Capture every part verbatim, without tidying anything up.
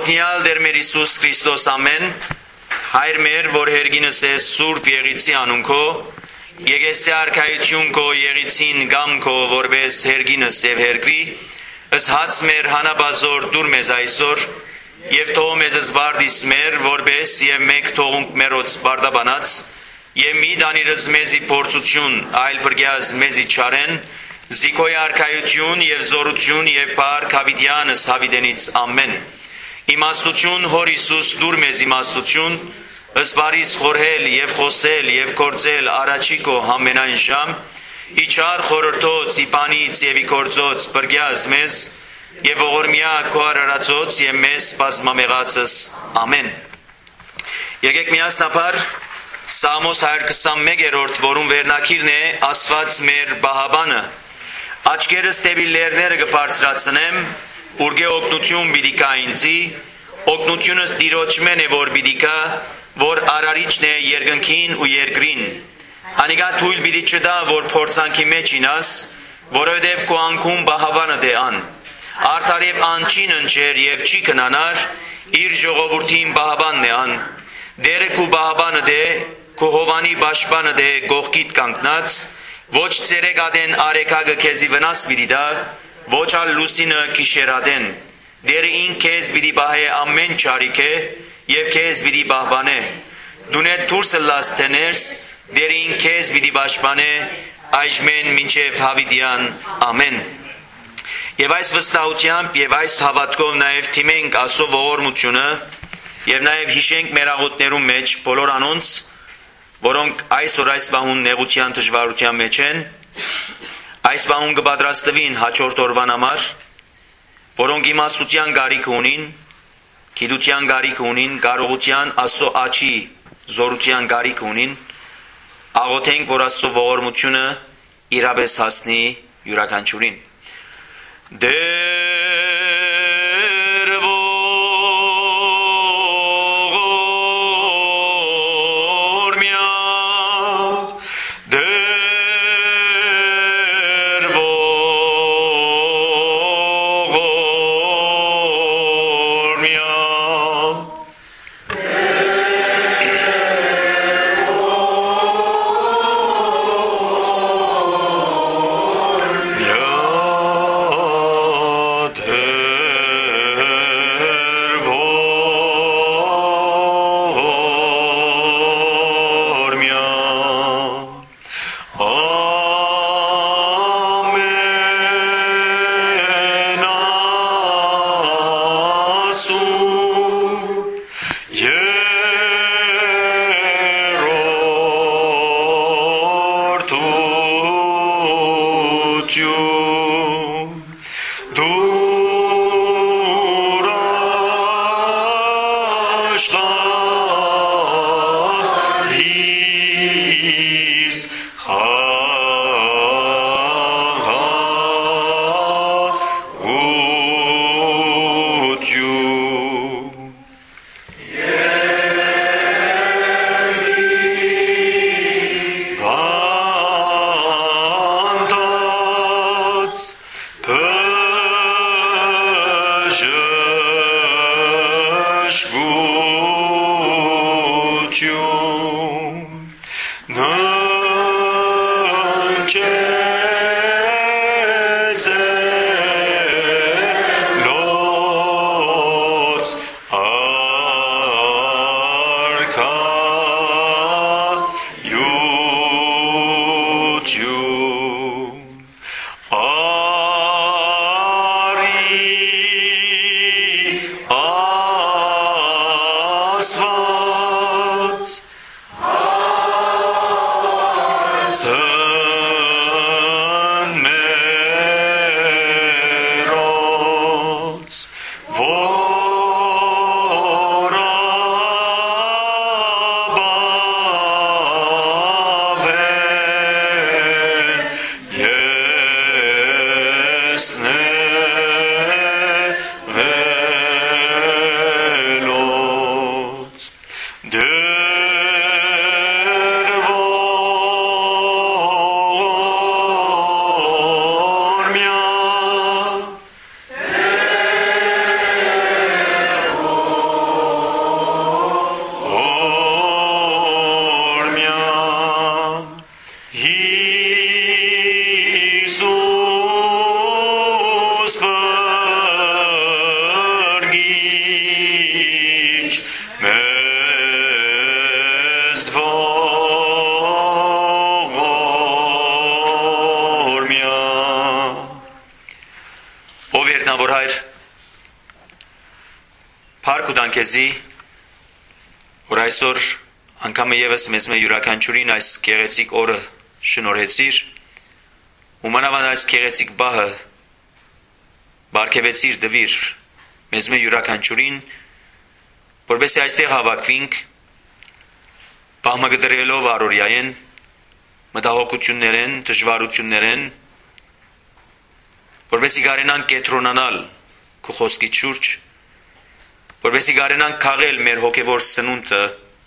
Օրհնյալ Տեր մեր Հիսուս Քրիստոս ամեն, Հայր մեր, որ հերգինս ես Սուրբ Եղիցի անունքո, Եկեսի արքայություն քո Եղիցին գամ քո որպես հերգինս եւ հերգրի, ըս հաց մեր հանաբազոր դուր մեզ այսօր, եւ թող մեզ զվարդիս մեր, որպես եւ մեկ թողունք մերոց բարդաբանած, եւ մի դանիրս մեզի փորձություն, այլ բրգյազ մեզի չարեն, զիքոյ արքայություն եւ զորություն եւ փառք հավիտյանս հավիտենից ամեն։ Իմաստություն հոր Հիսուս դուր մեզ իմաստություն, ըսվարիս խորհել եւ խոսել եւ գործել առաջի քո ամենայն ժամ, իչար խորհրդոց իբանից եւ իգործոց բրգյազ մեզ եւ ողորմյա քո արարածոց եւ մեզ բազմամեղածս ամեն։ Եկեք միասնաբար Սամոս հարյուր քսանմեկերորդ, որում վերնակիրն է ասված մեր բահաբանը, աչքերս դեպի լեռները կբարձրացնեմ, ուրգե օգնություն պիտի կա ինձի, օգնությունս Տիրոջմեն է որ պիտի կա, որ արարիչն է երկնքին ու երկրին։ Անիկա թույլ պիտի չտա, որ փորձանքի մեջ ինաս, որովհետև քո անքում բահաբանը դե ան։ Արդար եւ անչին ընջեր եւ չի կնանար, իր ժողովրդին բահաբանն է ան։ Դերը քու բահաբանը դե, քու հովանի բաշխանը դե գողքիդ կանգնած, ոչ ցերեկ ադեն արեկագը քեզի վնաս պիտի դա, ոչ ալ լուսինը գիշերադեն։ Դերը ին քեզ պիտի բահե ամեն չարիք է եւ քեզ պիտի բահբանե։ Դունե դուրսը լաստեներս, դերը ին քեզ պիտի բաշխանե այժմեն մինչև հավիտյան ամեն։ Եվ այս վստահությամբ եւ այս հավատքով նաեւ թիմենք Աստծո ողորմությունը եւ նաեւ հիշենք մեր աղոթներում մեջ բոլոր անոնց, որոնք այսօր այս բահուն նեղության դժվարության մեջ են, այս բահուն կպատրաստվին հաջորդ օրվան համար, որոնք իմաստության գարիք ունին, գիտության գարիք ունին, կարողության Աստծո աչի զորության գարիք ունին, աղոթենք, որ Աստծո ողորմությունը իրապես հասնի յուրաքանչյուրին։ Փառք ու դանքեզի, որ այսօր անգամ եւս մեզ մե յուրաքանչյուրին այս գեղեցիկ օրը շնորհեցիր, ու մանավանդ այս գեղեցիկ բահը բարգեւեցիր դվիր մեզ մե յուրաքանչյուրին, որովհետեւ այստեղ հավաքվինք, բամագդրելով առօրյային, մտահոգություններեն, դժվարություններեն, որովհետեւ կարենանք կետրոնանալ քո խոսքի շուրջ, որովհետեւ կարենանք քաղել մեր հոգևոր սնունդը,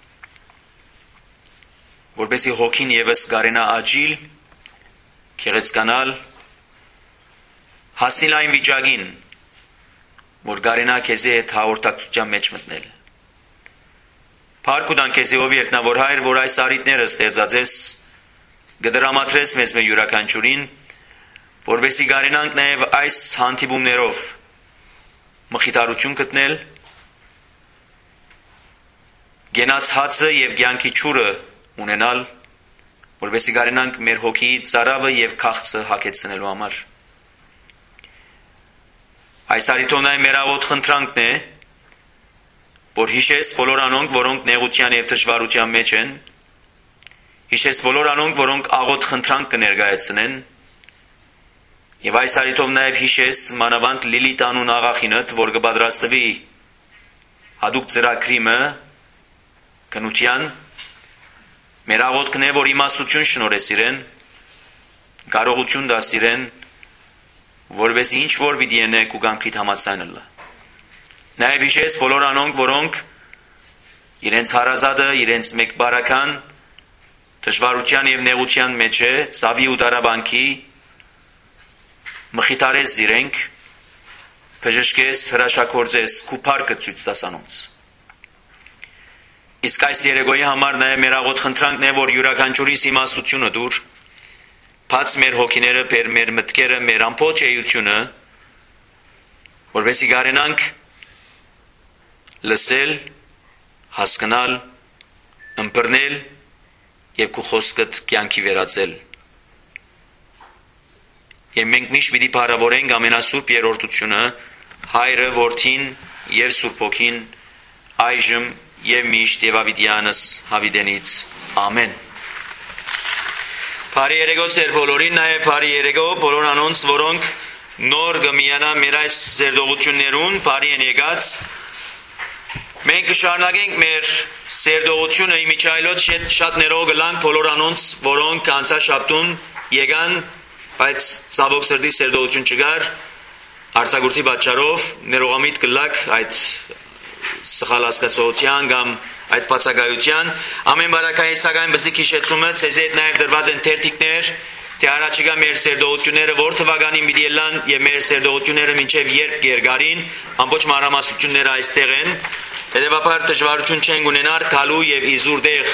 որովհետեւ հոգին եւս կարենա աճիլ, քեղեցկանալ, հասնել այն վիճակին, որ կարենա քեզի հետ հաղորդակցության մեջ մտնել։ Փառք ու դանքեզի ով երկնավոր Հայր, որ այս առիթները ստեղծած ես, գդրամատրես մեզ մեր յուրաքանչյուրին, որովհետեւ կարենանք նաեւ այս հանդիպումներով մխիթարություն գտնել, գենաց հացը եւ կյանքի ջուրը ունենալ, որովհետեւ կարենանք մեր հոգի ծարավը եւ քաղցը հագեցնելու համար։ Այս առիթով նաեւ մեր աղոտ խնդրանքն է, որ հիշես բոլոր անոնք, որոնք նեղության եւ դժվարության մեջ են, հիշես բոլոր անոնք, որոնք աղոտ խնդրանք կներկայացնեն, եւ այս առիթով նաեւ հիշես մանավանդ Լիլիթ անուն աղախինդ, որ կպատրաստվի հadoop ծրագրիմը կնության, մեր աղոթքն է, որ իմաստություն շնորհես իրեն, կարողություն տաս իրեն, որովհետեւ ինչ որ պիտի ենեք ու կամքիդ համաձայնելը։ Նաեւ հիշես բոլոր անոնք, որոնք իրենց հարազատը, իրենց մեկ բարական դժվարության եւ նեղության մեջ է, ցավի ու դարաբանքի, մխիթարես իրենք, բժշկես, հրաշագործես, քու փառքը ցույց տաս անոնց։ Իսկ այս երեկոյի համար նաեւ մեր աղոտ խնդրանքն է, որ յուրաքանչյուրիս իմաստությունը դուր, բաց մեր հոգիները, մեր մտքերը, մեր ամբողջ էությունը, որովհետեւ կարենանք լսել, հասկանալ, ըմբռնել եւ քո խոսքդ կյանքի վերածել։ Եվ մենք միշտ պիտի փառավորենք ամենասուրբ երրորդությունը, Հայրը, Որդին եւ Սուրբ Հոգին, այժմ եւ միշտ եւ ավիտյանս հավիտենից։ Ամեն։ Բարի երեկո ձեր բոլորին, նաեւ բարի երեկո բոլոր անոնց, որոնք նոր կմիանա մեր այս սերտողություններուն, բարի են եկած։ Մենք կշարունակենք մեր սերտողությունը իմիջայլոց շատ ներող գլանք բոլոր անոնց, որոնք անցաշաբթուն եկան, բայց ցավոք սրտի սերտողություն չկար, արձակուրդի պատճառով ներողամիտ կլակ այդ սխալ հասկացողության կամ այդ բացակայության, ամեն բարակայի սակայն բզդիկ հիշեցումը, ցեզ հետ նաև դրված են թերթիկներ, թե առաջիկա մեր սերտողությունները որ թվականին պիտի ելան եւ մեր սերտողությունները մինչեւ երբ կերգարին, ամբողջ մանրամասնությունները այստեղ են, հետեւաբար դժվարություն չեն ունենար գալու եւ իզուր դեղ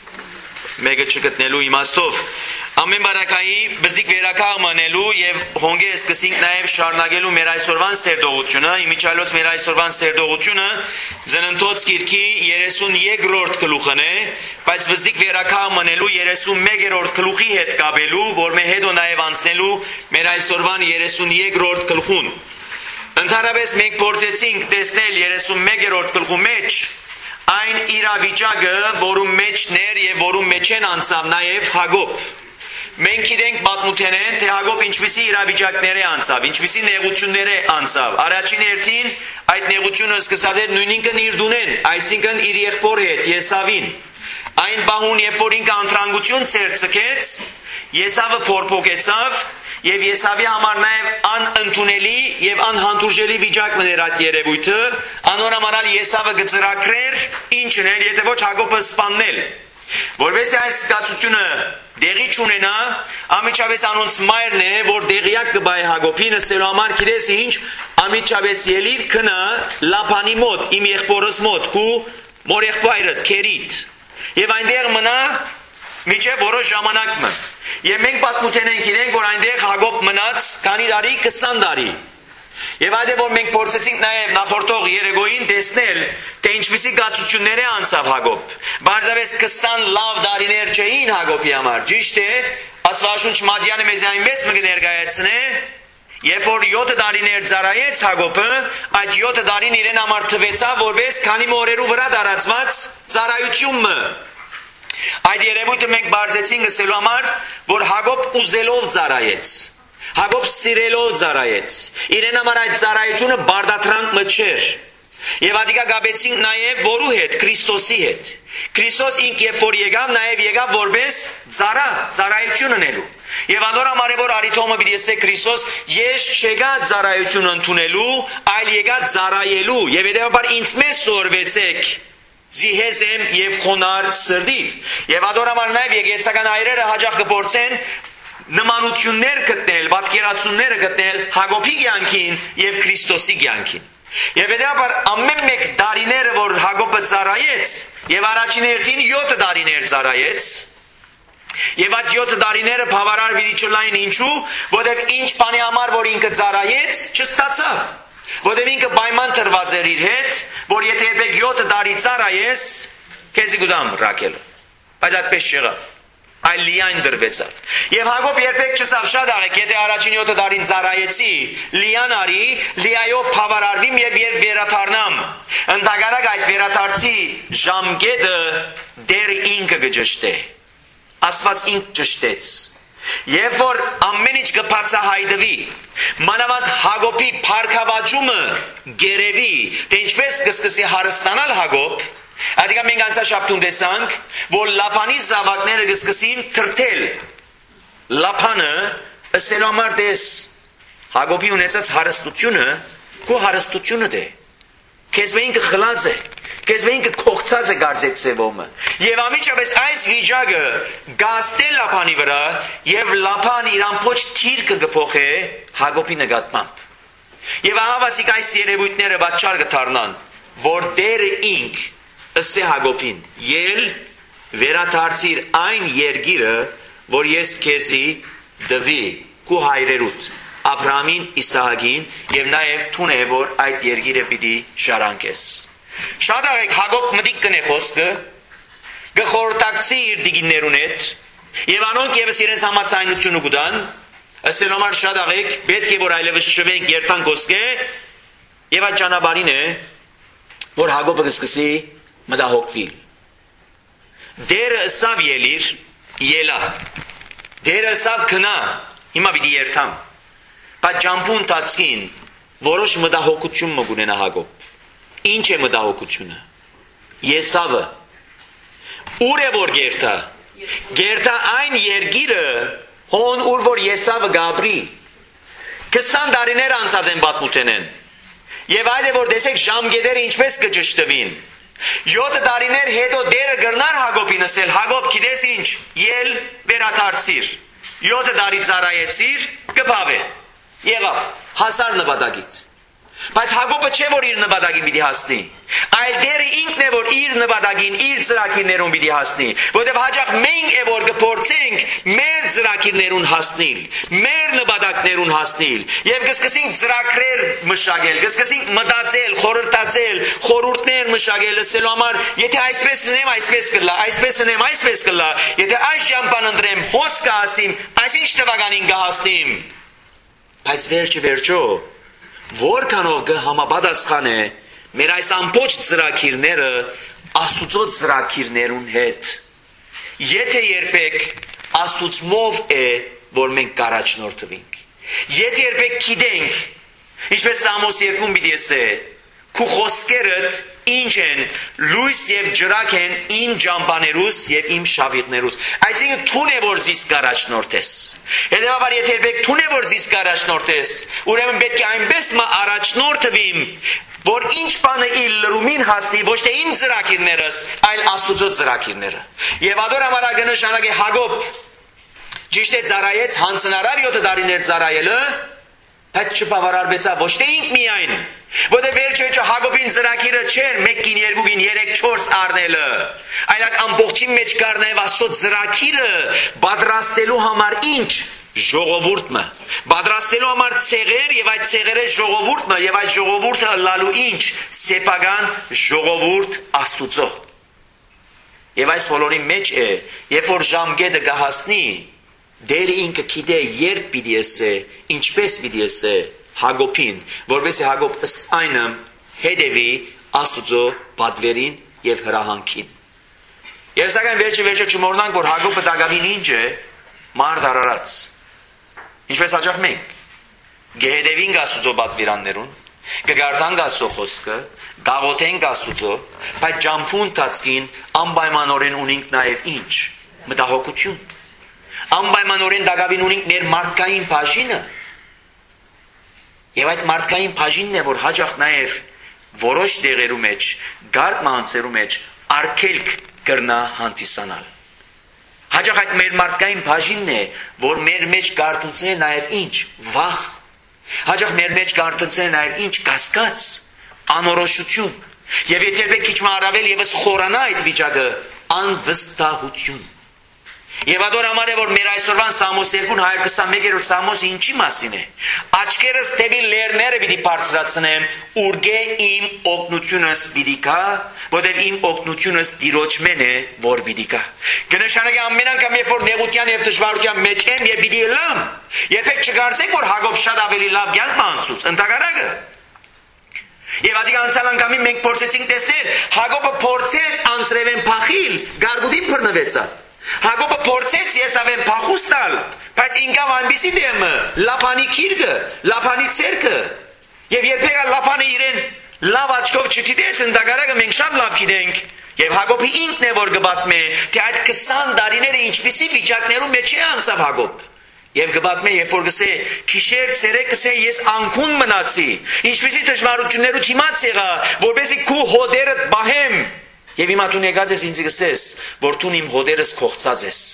մեկը չգտնելու իմաստով։ Ամեն բարակայի բզդիկ վերականգ մնելու եւ հոնգես սկսենք նաեւ շարունակելու մեր այսօրվան սերտողությունը, իմիջայլոց մեր այսօրվան սերտողությունը Ծննդոց գիրքի երեսունյոթերորդ գլուխն է, բայց բզդիկ վերականգ մնելու երեսունմեկերորդ գլուխի հետ կապելու, որ մեր հետո նաեւ անցնելու մեր այսօրվան երեսունյոթերորդ գլուխուն։ Ընդհանրապես մենք փորձեցինք տեսնել երեսունմեկերորդ գլխու մեջ այն իրավիճակը, որում մեջներ եւ որում մեջ են անցավ նաեւ Հակոբ։ Մենք գիտենք պատմութենեն, թե Հակոբ ինչպիսի իրավիճակների անցավ, ինչպիսի նեղությունների անցավ։ Առաջին հերթին այդ նեղությունը սկսած էր նույնինքն իր դունեն, այսինքն իր եղբոր հետ Եսավին։ Այն բահուն, երբ որ ինքը անտրանգություն ցերծկեց, Եսավը փորփոքեցավ եւ Եսավի համար նաեւ անընդունելի եւ անհանդուրժելի վիճակն էր այդ երևույթը, անորոմանալ Եսավը գծրակրեր, ինչն էր, եթե ոչ Հակոբը սպաննել։ Որովհետեւ այս զգացությունը դեղի չունենա, ամիջապես անոնց մայրն է, որ դեղյակ կբայ Հակոբին, ասելու համար գիտես ինչ, ամիջապես ելիր քնա Լաբանի մոտ, իմ եղբորս մոտ, քու մոր եղբայրդ Քերիտ։ Եվ այնտեղ մնա միջև որոշ ժամանակը։ Եվ մենք պատմություն ենք գիտենք, որ այնտեղ Հակոբ մնաց քանի տարի, քսան տարի։ Եվ այդ է որ մենք փորձեցինք նաև նախորդող երեկոյին տեսնել, թե ինչպիսի գացություններ է անցավ Հակոբ։ Բարձրապես քսան լավ տարիներ չէին Հակոբի համար, ճիշտ է, Աստվածաշունչ Մատյանը մեզ այնպես մը ներկայացնե, Երբ որ յոթ տարիներ ծառայեց Հակոբը, այդ յոթ տարին իրեն համար թվեցավ որպես քանի մորերու վրա դարածված ծառայությունը։ Այդ երևույթը մենք բարձեցինք ասելու համար, որ Հակոբ ուզելով ծառայեց։ Հակոբ սիրելով ծառայեց։ Իրեն համար այդ ծառայությունը բարդատրանք մը չէր։ Եվ ադիկա գաբեցինք նաև որու հետ, Քրիստոսի հետ։ Քրիստոս ինք երբ որ եկավ, նաև եկավ որպես ծառա, ծառայություն ունելու։ Եվ անոր համար որ արիթոմը պիտի ասե Քրիստոս, ես չեկա ծառայություն ընդունելու, այլ եկա ծառայելու։ Եվ հետևաբար ինձ մեզ սորվեցեք զիհեզեմ եւ խոնար սրդիվ։ Եվ անոր համար նաև եկեղեցական այրերը հաջող կփորձեն նմանություններ գտնել, պատկերացումներ գտնել Հակոբի կյանքին եւ Քրիստոսի կյանքին։ Եվ հետաբար ամեն մեկ դարիները որ Հակոբը ծառայեց, եւ առաջին հերթին յոթ դարիներ ծառայեց, եւ այդ յոթ դարիները բավարար պիտի չլային ինչու, որովհետեւ ինչ բանի համար որ ինքը ծառայեց, չստացավ, որովհետեւ ինքը պայման դրված էր իր հետ, որ եթե երբեք յոթ տարի ծառայես, քեզի գուտամ ռակել, բայց այդպես չեղավ, այլ լիայն դրվեցավ։ Եվ Հակոբ երբեք չստավ շատ աղեք, եթե առաջին յոթ տարին ծառայեցի, լիան արի, լիայով բավարարվիմ եւ եւ վերաթարնամ։ Ընդհանրակ այդ վերաթարցի ժամկետը դեր ինքը գճշտե։ Աստված ինք ճշտեց։ Եվ որ ամեն ինչ կբացահայտվի, մանավանդ Հակոբի փառքավաճումը գերեվի, թե ինչպես կսկսի հարստանալ Հակոբ, Ադիկա մենք անցաշաբթուն տեսանք, որ Լապանի զավակները կսկսին թրթել Լապանը ըսելու համար դես Հակոբի ունեցած հարստությունը քո հարստությունը դե քեզ ինքը խլած է քեզ ինքը կողցած է գարձեց ծևոմը եւ ամիջապես այս վիճակը գաստե Լապանի վրա եւ Լապան իրան փոչ թիր կգփոխե Հակոբի նկատմամբ եւ ահավասիկ այս երևույթները բաճար կդառնան որ դերը ինք ըսե Հակոբին, ել վերաթարցիր այն երգիրը, որ ես քեզի դվի քու հայրերուտ, Աբրահամին, Իսահակին, եւ նաեւ թուն է, որ այդ երգիրը պիտի շարանկես։ Շատ աղեք Հակոբ մտիկ կնե խոսքը, գխորտակցի իր դիգիններուն հետ, եւ անոնք եւս իրենց համացայնությունը կուտան, ըսել համար շատ աղեք, պետք է որ այլևս շվենք երթան կոսկե, եւ այդ ճանապարհին է, որ Հակոբը կսկսի մտահոգվի։ Դերը ըսավ ելիր, ելա։ Դերը ըսավ քնա, հիմա պիտի երթամ։ Բայց ջամփուն տածքին որոշ մտահոգություն մը գունենա Հակոբ։ Ինչ է մտահոգությունը։ Եսավը։ Ուր է որ գերտա։ Գերտա այն երգիրը, հոն ուր որ Եսավը գաբրի։ քսան տարիներ անցած են պատմութենեն։ Եվ այդ է որ տեսեք ժամկետերը ինչպես կճշտվին։ Յոթ տարիներ հետո դերը գրնար Հակոբին ասել, Հակոբ գիտես ինչ, ել վերաթարցիր, յոթ տարի ծառայեցիր, կփավե, եղավ, հասար նպատակից։ Բայց Հակոբը չէ որ իր նպատակին պիտի հասնի, այլ դերը ինքն է որ իր նպատակին, իր ծրագիրներուն պիտի հասնի, որտեղ հաջող մենք է որ կփորձենք մեր ծրագիրներուն հասնել, մեր նպատակներուն հասնել, եւ կսկսենք ծրագրեր մշակել, կսկսենք մտածել, խորհրդացել, խորհուրդներ մշակել, ասելու համար, եթե այսպես նեմ, այսպես կլա, այսպես նեմ, այսպես կլա, եթե այս ճամփան ընտրեմ, հոս կհասնեմ, այսինչ տվականին կհասնեմ։ Բայց վերջը վերջո որքանով կհամապատասխան է մեր այս ամբողջ ծրագիրները Աստուծո ծրագիրներուն հետ։ Եթե երբեք Աստուծմով է, որ մենք կառաջնորդվենք։ Եթե երբեք գիտենք, ինչպես Սամոս երկում պիտի ասե, քու խոսքերդ ինչ են, լույս եւ ջրակ են իմ ջամբաներուս եւ իմ շավիղներուս։ Այսինքն թուն է որ զիս կառաջնորդես։ Հետևաբար եթե երբեք թուն է որ զիս կառաջնորդես, ուրեմն պետք է այնպես մը առաջնորդվիմ, որ ինչ բանը իր լրումին հասնի, ոչ թե իմ ծրագիրներս, այլ Աստուծո ծրագիրները։ Եվ ադոր համար ագնշանակ է Հակոբ ճիշտ է ծառայեց հանցնարար յոթ տարիներ ծառայելը, բայց չբավարարվեցավ ոչ թե ինք միայն, որտեղ վերջը Հակոբին ծրագիրը չէր մեկին, երկուին, երեք, չորս առնելը, այլ այդ ամբողջին մեջ կար նաև Աստծո ծրագիրը պատրաստելու համար ինչ ժողովուրդը, պատրաստելու համար ցեղեր եւ այդ ցեղերը ժողովուրդը եւ այդ ժողովուրդը լալու ինչ սեփական ժողովուրդ Աստուծո։ Եվ այս բոլորի մեջ է, երբ որ ժամկետը կհասնի, Դերը ինքը գիտե երբ պիտի ասե, ինչպես պիտի ասե Հակոբին, որովհետեւ Հակոբ ըստ այնը հետևի Աստծո պատվերին եւ հրահանգին։ Ես սակայն վերջը վերջը չմոռնանք, որ Հակոբը դակավին ինչ է, մարդ արարած։ Ինչպես հաջող մենք գեհդևին Աստծո պատվիրաններուն, կգարտանք Աստծո խոսքը, գաղութենք Աստծո, բայց ջամփուն տածքին անպայմանորեն ունենք նաև ինչ, մտահոգություն։ Անպայմանորեն դակավին ունենք մեր մարդկային բաժինը։ Եվ այդ մարդկային բաժինն է, որ հաջող նաև որոշ դեղերու մեջ, գարկ մանցերու մեջ արգելք կրնա հանդիսանալ։ Հաջող այդ մեր մարդկային բաժինն է, որ մեր մեջ կարտնցնե նաև ինչ, վախ։ Հաջող մեր մեջ կարտնցնե նաև ինչ, կասկած, անորոշություն։ Եվ եթե քիչ առավել եւս խորանա այդ վիճակը, անվստահություն։ Եվ ադոր համար է, որ մեր այսօրվան Սամոս երկու հարյուր քսանմեկերորդ Սամոսը ինչի մասին է։ Աչքերս դեպի լեռները պիտի բարձրացնեմ, ուրգե իմ օգնությունս պիտի գա, որտեղ իմ օգնությունս Տիրոջմեն է, որ պիտի գա։ Կնշանակի ամեն անգամ, երբ որ նեղության եւ դժվարության մեջ եմ եւ պիտի լամ, երբեք չկարծեք, որ Հակոբ շատ ավելի լավ կյանք անցուց, ընդհակառակը։ Եվ ադիգ անցյալ անգամին մենք փորձեցինք տեսնել, Հակոբը փորձեց անձրևեն փախիլ, գարգուդին բռնվեցավ։ Հակոբը փորձեց ես ավեն փախուստալ, բայց ինքավ այնպիսի դեմը, լապանի քիրկը, լապանի ցերկը, եւ երբեք լապանը իրեն լավ աչքով չդիտեց, ընդհակառակը մենք շատ լավ գիտենք, եւ Հակոբի ինքն է որ գբատմե, թե այդ քսան տարիները ինչպիսի վիճակներում մեջ է անցավ Հակոբ։ Եվ գբատմե, երբ որ գսե, քիշեր ցերեկ գսե ես անկուն մնացի, ինչպիսի դժվարություններու դիմաց եղա, որպեսզի քու հոդերդ բահեմ։ Եվ հիմա դու եկած ես ինձ գսես, որ դու իմ հոդերս կողծած ես։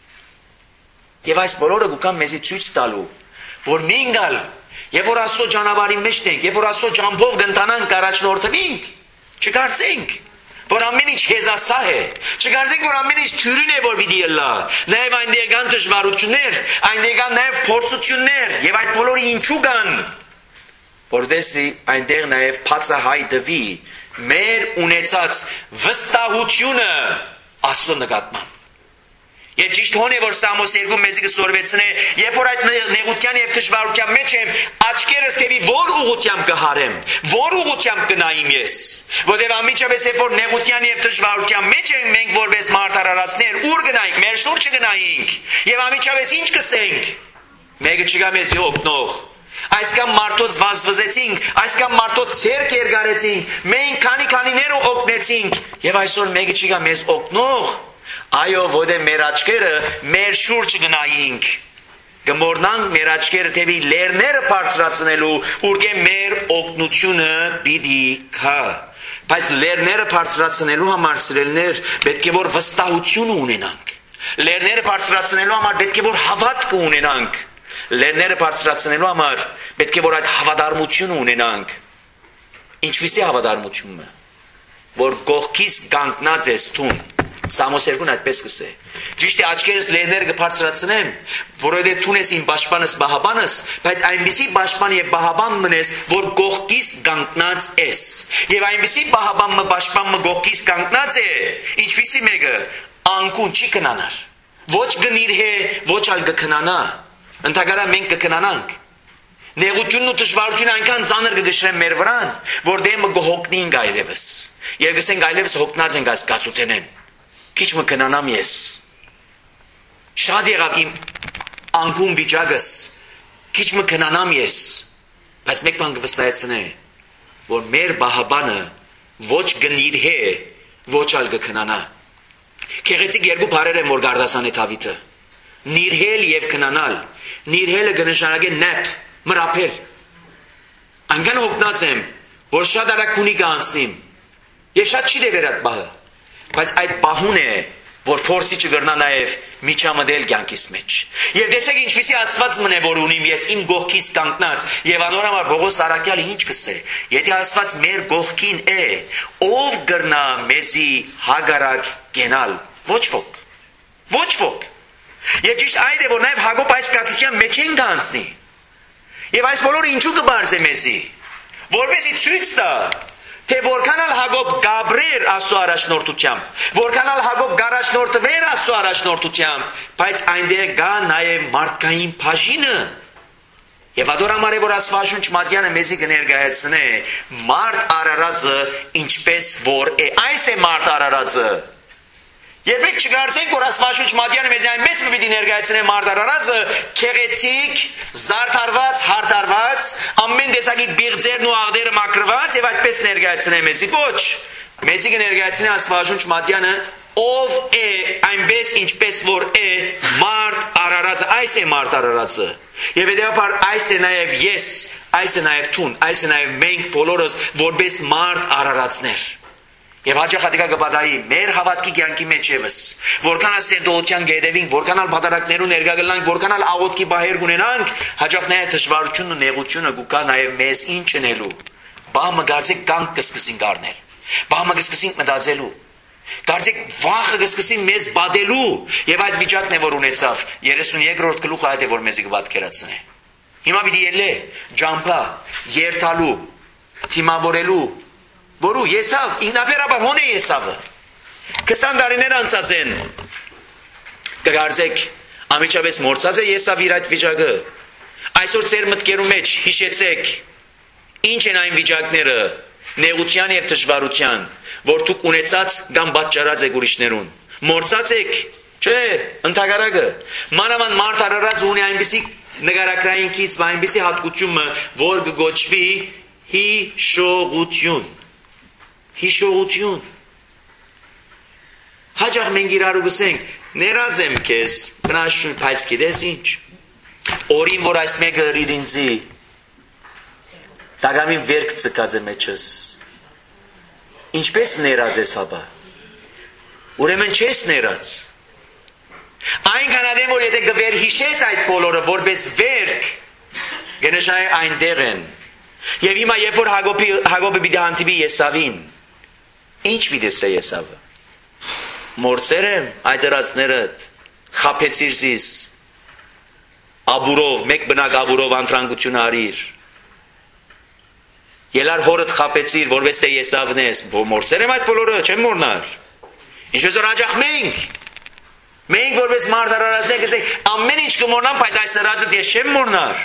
Եվ այս բոլորը գուկան մեզի ցույց տալու, որ մենք ալ, եւ որ Աստծո ճանապարհի մեջ ենք, եւ որ Աստծո ճամփով գնտանանք առաջնորդվենք, չկարծենք, որ ամեն ինչ հեզասահ է, չկարծենք, որ ամեն ինչ թյուրին է, որ պիտի լա, նաեւ այնտեղ կան դժվարություններ, այնտեղ կան նաեւ փորձություններ, եւ այդ բոլորը ինչու կան, որովհետեւ այնտեղ նաեւ բացահայտվի մեր ունեցած վստահությունը Աստծո նկատմամբ։ Եվ ճիշտ հոն է, որ Սամոս երկու մեզի կսորվեցնե, երբ որ այդ նեղության եւ դժվարության մեջ եմ, աչքերս դեպի որ ուղղությամբ կհարեմ, որ ուղղությամբ կնայեմ ես։ Որտեղ ամիջապես երբ որ նեղության եւ դժվարության մեջ ենք մենք որպես մարտարարածներ, ուր գնայինք, մեր շուրջը գնայինք, եւ ամիջապես ինչ կսենք։ Մեկը չկա մեզ օգնող։ Այսքան մարդոց վազվզեցինք, այսքան մարդոց ցերկ երգարեցինք, մենք քանի-քանիներ օգնեցինք, եւ այսօր մեկը չի գա մեզ օգնող։ Այո, որտե մեր աչքերը մեր շուրջը գնայինք, կմոռնանք մեր աչքերը թեպի լեռները բարձրացնելու, ուրգե մեր օգնությունը պիտի գա։ Բայց լեռները բարձրացնելու համար սիրելիներ, պետք է որ վստահություն ունենանք։ Լեռները բարձրացնելու համար պետք է որ հավատք ունենանք։ Լեռները բարձրացնելու համար պետք է որ այդ հավատարմությունը ունենանք։ Ինչպիսի հավատարմությունը, որ կողքից կանգնած ես տուն։ Սամոս երկուն այդպես կսե։ Ճիշտ է աչքերս լեռները կբարձրացնեմ, որովհետև տուն ես իմ պաշտպանս բահաբանս, բայց այնպիսի պաշտպան եւ բահաբան մնես, որ կողքից կանգնած ես։ Եվ այնպիսի բահաբանը պաշտպանը կողքից կանգնած է, ինչպիսի մեկը անկուն չի կնանար։ Ոչ գնիր է, ոչ ալ կքնանա։ Ընդհակառակ մենք կքնանանք։ Նեղությունն ու դժվարությունը այնքան ծանր կգշրեն մեր վրան, որ դեմը կհոգնին այլևս։ Եվ գսենք այլևս հոգնած ենք այս կացութենեն։ Քիչ մը կնանամ ես։ Շատ եղավ իմ անկում վիճակս, քիչ մը կնանամ ես։ Բայց մեկ բան կվստահեցնե, որ մեր բահաբանը ոչ գնիր է, ոչ ալ կքնանա։ Քեղեցիկ երկու բառեր են, որ գարդասան է Դավիթը։ Նիրհել եւ քնանալ։ Նիրհելը կնշանակե նեփ, մրապել։ Անկան հոգնած եմ, որ շատ արագ քունի կանցնիմ։ Եվ շատ չի դեր այդ բահը։ Բայց այդ բահուն է, որ փորձի չգրնա նաեւ միջամտել կյանքիս մեջ։ Եվ տեսեք ինչպեսի Աստված մնե որ ունիմ ես իմ գողքից կանգնած, եւ անորոմար Պողոս Արաքյալը ինչ կսե։ Եթե Աստված մեր գողքին է, ով գրնա մեզի հագարակ գենալ։ Ոչ ոք։ Ոչ ոք։ Եվ ճիշտ այդ է, որ նաև Հակոբ այս կացության մեջ են գանցնի։ Եվ այս բոլորը ինչու կբարձե մեզի, որպեսզի ցույց տա, Թե որքան էլ Հակոբ գաբրեր Աստծո առաջնորդությամբ, որքան էլ Հակոբ գարաշնորթվեր Աստծո առաջնորդությամբ, բայց այնտեղ կա նաև մարդկային բաժինը։ Եվ ադորամար է որ Աստվածաշունչ Մատյանը մեզի կներկայացնե մարդ արարածը ինչպես որ է, այս է մարդ արարածը։ Երբեք չգարցենք որ Աստվածաշունչ Մատյանը մեզի այնպես պիտի ներկայացնե մարդ արարածը քեղեցիկ, զարդարված, հարդարված, ամեն տեսակի բիղձերն ու աղդերը մաքրված եւ այդպես ներկայացնե մեզի ոչ։ Մեզի կներկայացնե Աստվածաշունչ Մատյանը ով է այնպես ինչպես որ է մարդ արարածը, այս է մարդ արարածը։ Եվ հետևաբար այս է նաև ես, այս է նաև թուն, այս է նաև մենք բոլորս որպես մարդ արարածներ։ Եվ հաճախ կպատահի մեր հավատքի կյանքի մեջ եւս, որքան էլ սերտողության գետևին, որքան էլ բادرակներու ներկա գլանք, որքան էլ աղոթքի բահեր ունենանք, հաճախ նաև դժվարությունն ու նեղությունը կուկա նաև մեզ ինչ անելու։ Բամը գարցեք կանք կսկսին առնել։ Բամը կսկսին մտածելու։ Կարծեք վախը կսկսին մեզ բադելու եւ այդ վիճակն է որ ունեցավ երեսունյոթերորդ գլուխը այդ է որ մեզի կվատքերացնե։ Հիմա պիտի ելե ջամփա երթալու, թիմավորելու, որու Եսավ ինքնաբերաբար հոն է Եսավը։ քսան տարիներ անցած են։ Կգարձեք ամիջապես մորցած է Եսավ իր այդ վիճակը։ Այսօր ծեր մտքերու մեջ հիշեցեք ինչ են այն վիճակները նեղության եւ դժվարության, որ դուք ունեցած կամ պատճառած եք ուրիշներուն։ Մորցած եք, չէ, ընդհակառակը։ Մանավանդ մարդ արարած ունի այնպիսի նկարագրային կից, այնպիսի հատկությունը, որ կգոչվի հիշողություն։ Հիշողություն։ Հաճախ մենք իրարու գսենք, ներած եմ քեզ, կնաշուն, բայց գիտես ինչ։ Օրին որ այս մեկը իր ինձի Տագամին վերք ծկած է մեջս։ Ինչպես ներած ես հապա։ Ուրեմն չես ներած։ Այնքան ադեմ որ եթե գվեր հիշես այդ բոլորը որպես վերք, գնշայ այնտեղ են։ Եվ հիմա երբ որ Հակոբի Հակոբը պիտի հանդիպի Եսավին, ինչ պիտի ասե Եսավը։ Մորցեր եմ այդ դրածներդ, խափեցիր զիս, աբուրով, մեկ բնակ աբուրով անտրանկություն արիր։ Ելար հորդ խապեցիր, որպես թե Եսավն ես, մորցեր եմ այդ բոլորը, չեմ մորնար։ Ինչպես որ հաճախ մենք, մենք որպես մարդ արարածներ կսենք, ամեն ինչ կմորնամ, բայց այս արածը ես չեմ մորնար։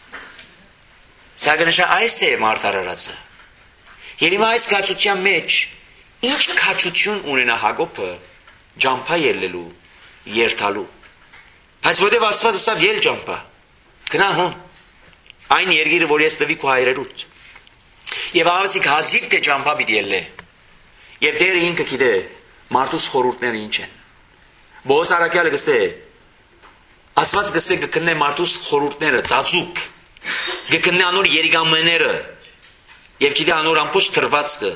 Սա կնշա այս է մարդ արարածը։ Եվ հիմա այս կացության մեջ, ինչ կացություն ունենա Հակոբը ջամփա ելնելու, երթալու։ Բայց որտեվ Աստված ասավ ել ջամփա, գնա հոն, այն երկիրը, որ ես տվի քո հայրերուդ։ Եվ ավասիկ հազիվ թե ջամփա պիտի ելնե։ Եվ դերը ինքը գիտե մարդուս խորհուրդները ինչ են։ Բոս արաքյալը գսե Աստված գսե կքննե մարդուս խորհուրդները, ծածուկ, կքննե անոր երիգամաները եւ գիտե անոր ամբողջ թրվածքը։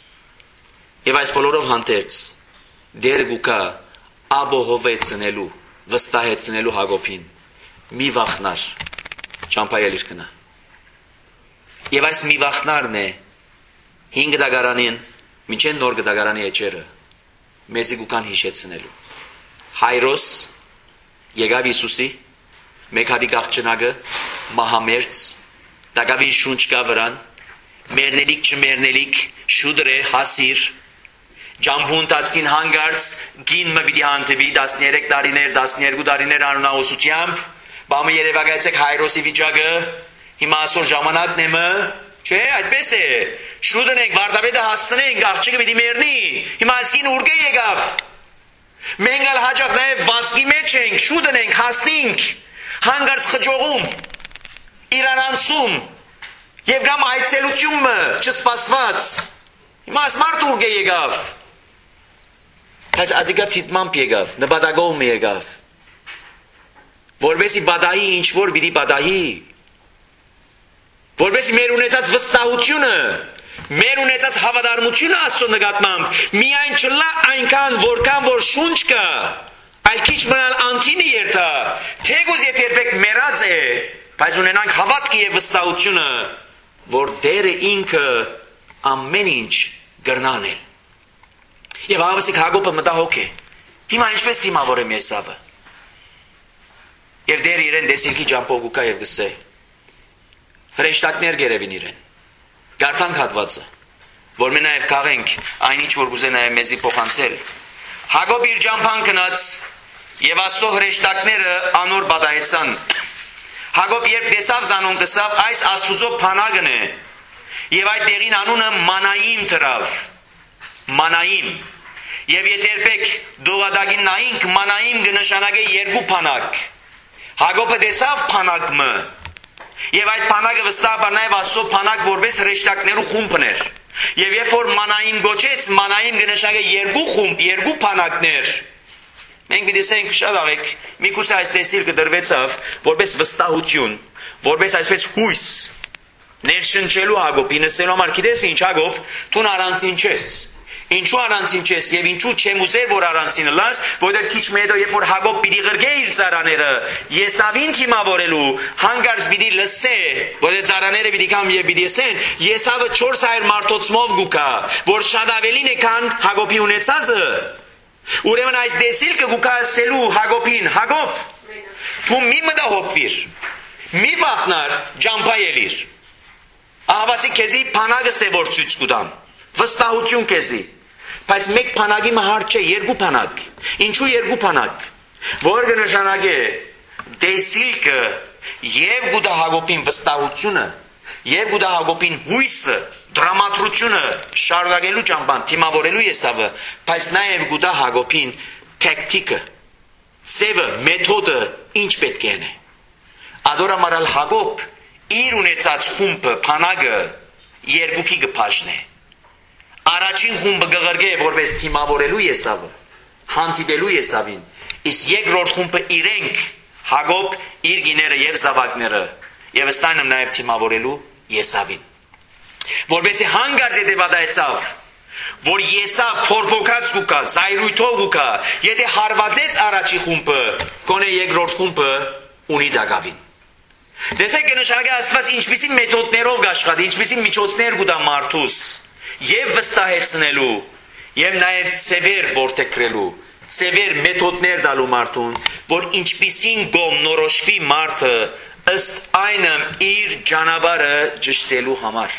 Եվ այս բոլորով հանդերձ դեր գուկա աբոհովեցնելու, վստահեցնելու Հակոբին։ Մի վախնար ջամփա ելիր կնա։ Եվ այս մի վախնարն է հինգ դագարանին, մինչեն նոր դագարանի էջերը, մեզի գուկան հիշեցնելու։ Հայրոս եկավ Հիսուսի, մեկ հատի գաղջնակը, մահամերձ, դագավին շունչ կա վրան, մերնելիք չմերնելիք, շուդր է, հասիր, ջամփուն տածքին հանգարց, գին մը պիտի հանդիպի տասներեք տարիներ, տասներկու տարիներ անունահոսությամբ, բամը երևակայեցեք Հայրոսի վիճակը, հիմա այսօր ժամանակն է մը, չէ, այդպես է, շուտն ենք, վարդապետը հասցնենք, աղջիկը պիտի մեռնի, հիմա այսքին ուրգե եկավ, մենք ալ հաճախ նաև վազքի մեջ ենք, շուտն ենք, հասնենք, հանգարց խջողում, իրանանցում, եւ կամ այցելությունը չսպասված, հիմա այս մարդ ուրգե եկավ, բայց ադիկա թիտմամբ եկավ, նպատակով եկավ, որովհետեւ բադայի ինչ որ պիտի բադայի, որովհետեւ մեր ունեցած վստահությունը, մեր ունեցած հավատարմությունը Աստծո նկատմամբ միայն չլա այնքան որքան որ շունչ կա, այլ քիչ մնալ անտինը երթա, թեկուզ եթե երբեք մեռած է, բայց ունենանք հավատքը եւ վստահությունը, որ Տերը ինքը ամեն ինչ կրնան է։ Եվ ավասիկ Հակոբը մտահոգ է։ Հիմա ինչպես դիմավորեմ Եսավը։ Եվ Տերը իրեն դեսիլքի ջամփով գուկա եւ գսե։ Հրեշտակներ գերևին իրեն։ Գարթանք հատվածը։ որ մենք նաև քաղենք այն ինչ որ կուզե նաև մեզի փոխանցել։ Հակոբ իր ճամփան գնաց եւ Աստծո հրեշտակները անոր բադայեցան։ Հակոբ երբ տեսավ զանոն գսավ այս Աստուծո փանագն է եւ այդ դերին անունը Մանայիմ դրավ։ Մանայիմ։ Եվ եթե երբեք դողադագին նայինք Մանայիմ կնշանակե երկու փանակ։ Հակոբը տեսավ փանակը եւ այդ փանակը վստահաբար նաեւ Աստծո փանակ որպես հրեշտակներու խումբն էր։ Եվ երբ որ Մանայիմ գոչեց, Մանայիմ կնշանակե երկու խումբ, երկու փանակներ։ Մենք մի դեսենք շատ աղեք, միգուցե այս տեսիլ կդրվեցավ որպես վստահություն, որպես այսպես հույս ներշնչելու Հակոբին ասելու համար գիտես ինչ Հակոբ, դու առանցին չես։ Ինչու առանցին չես եւ ինչու չեմ ուզեր որ առանցին լաս, որովհետեւ քիչ մե հետո երբ որ Հակոբ պիտի ղրգե իր ծառաները, Եսավին թիմավորելու, հանգարց պիտի լսե, որովհետեւ ծառաները պիտի կամ եւ պիտի ասեն, Եսավը չորս հարյուր մարդոցմով գուկա, որ շատ ավելին է քան Հակոբի ունեցածը։ Ուրեմն այս դեսիլքը գուկա ասելու Հակոբին, Հակոբ, դու մի մտահոգվիր, մի վախնար, ջամփայելիր։ Ահավասի քեզի փանագը սևոր ցույց կտամ, վստահություն քեզի։ Բայց մեկ փանագի մահար չէ, երկու փանագ։ Ինչու երկու փանագ։ Որ կնշանակե դեսիլքը եւ գուտա Հակոբին վստահությունը, եւ գուտա Հակոբին հույսը, դրամատրությունը շարունակելու ճամփան, թիմավորելու Եսավը, բայց նաեւ գուտա Հակոբին տակտիկը, ծևը, մեթոդը ինչ պետք է είναι։ Ադորամարալ Հակոբ իր ունեցած խումբը, փանագը երկուքի կփաշնե։ Առաջին խումբը գղրգե որպես թիմավորելու Եսավը, հանդիպելու Եսավին, իսկ երկրորդ խումբը իրենք Հակոբ իր գիները եւ զավակները եւ ստանամ նաեւ թիմավորելու Եսավին։ Որբեսի հանգարց եթե վադայեցավ, որ Եսավ փորփոքած գուկա, զայրույթով գուկա, եթե հարվածեց առաջի խումբը, կոնե երկրորդ խումբը ունի դակավին։ Դեսեք կնշանակե ասված ինչպիսի մեթոդներով գաշխատի, ինչպիսի միջոցներ գուտա մարդուս, եւ վստահեցնելու, եւ նաեւ ծևեր որտեքրելու, ծևեր մեթոդներ դալու մարդուն, որ ինչպիսին գոմ նորոշվի մարդը ըստ այնը իր ճանապարհը ճշտելու համար։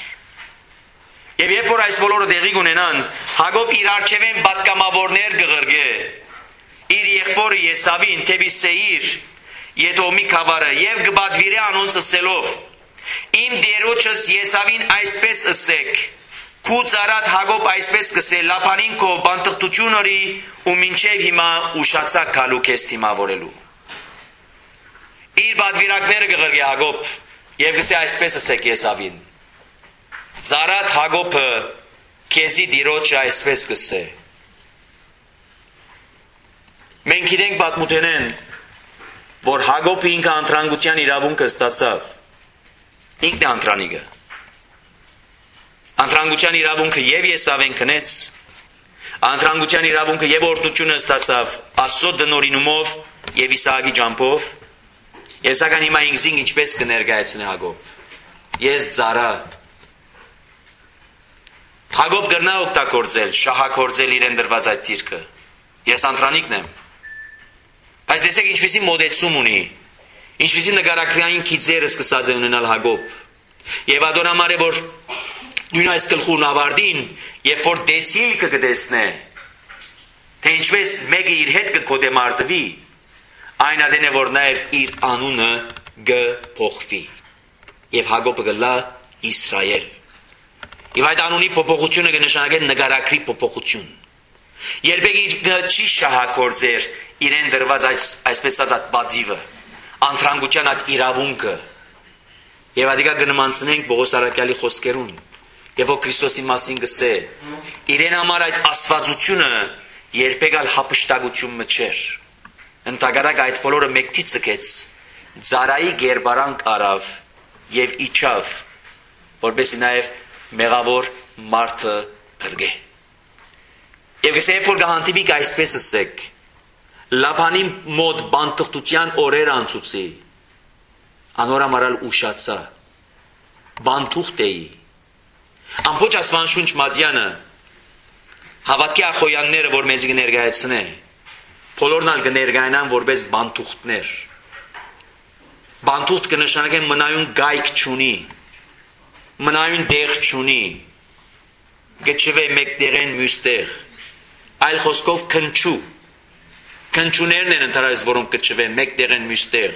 Եվ երբ որ այս բոլորը տեղի կունենան, Հակոբ իր առջևեն պատգամավորներ կղրգե, իր եղբորը Եսավին, թեպի Սեիր, Եդոմի քավարը, եւ կբադվիրե անոնց ասելով. Իմ դերոջս Եսավին այսպես ասեք, քու ծառատ Հակոբ այսպես կսե, լապանին քո բանտղտությունորի ու մինչև հիմա ուշացակ գալու քեզ թիմավորելու։ Իր բադվիրակները կղրգե Հակոբ, եւ կսե այսպես ասեք Եսավին. Ծառատ Հակոբը քեզի դիրոջը այսպես կսե։ Մենք գիտենք պատմութենեն, որ Հակոբը ինքը անտրանգության իրավունքը ստացավ։ Ինքն է անտրանիկը։ Անտրանգության իրավունքը եւ Եսավեն քնեց, անտրանգության իրավունքը եւ օրհնությունը ստացավ Աստծո դնորինումով եւ Իսահակի ջամփով։ Եվ սակայն հիմա ինքզին ինչպես կներկայացնի Հակոբ։ Ես ծառա։ Հակոբ գրնա օգտագործել, շահագործել իրեն դրված այդ դիրքը։ Ես անտրանիկն եմ։ Բայց տեսեք ինչպիսի մոդեցում ունի, ինչպիսի նկարագրային քիծերը սկսած է ունենալ Հակոբ։ Եվ ադոնամար է որ նույն այս գլխուն ավարտին, երբ որ դեսիլքը կտեսնե, թե ինչպես մեկը իր հետ կկոդեմարտվի, այն adեն է որ նաև իր անունը կփոխվի։ Եվ Հակոբը գլա Իսրայել։ Եվ այդ անունի փոփոխությունը կնշանակե նկարագրի փոփոխություն։ Երբեք չի շահագործեր իրեն դրված այս այսպես ասած բադիվը, անտրանգության այդ իրավունքը։ Եվ ադիկա կնմանցնենք Պողոս Արաքյալի խոսքերուն, եւ որ Քրիստոսի մասին գսե, իրեն համար այդ աստվածությունը երբեք ալ հապշտակություն մչեր։ Ընտագարակ այդ բոլորը մեկտի ցկեց, ծառայի գերբարանք արավ եւ իջավ, որբեսի նաեւ մեղավոր մարդը բրգե։ Եվ գսե որ գահանտիվի այսպես ասեք, լապանի մոտ բանտղտության օրեր անցուցի, անորամարալ ուշացա, բանտուղտ էի, ամբողջ ասվան շունչ մատյանը, հավատքի ախոյանները, որ մեզի կներկայացնե, բոլորն ալ կներկայանան որպես բանտուղտներ։ Բանտուղտ կնշանակեն մնայուն գայք չունի, մնայուն դեղ չունի, գճվե մեկտեղեն մյուստեղ, այլ խոսքով քնչու, քնչուներն են ընդհանրապես, որոնք գճվեն մեկտեղեն մյուստեղ,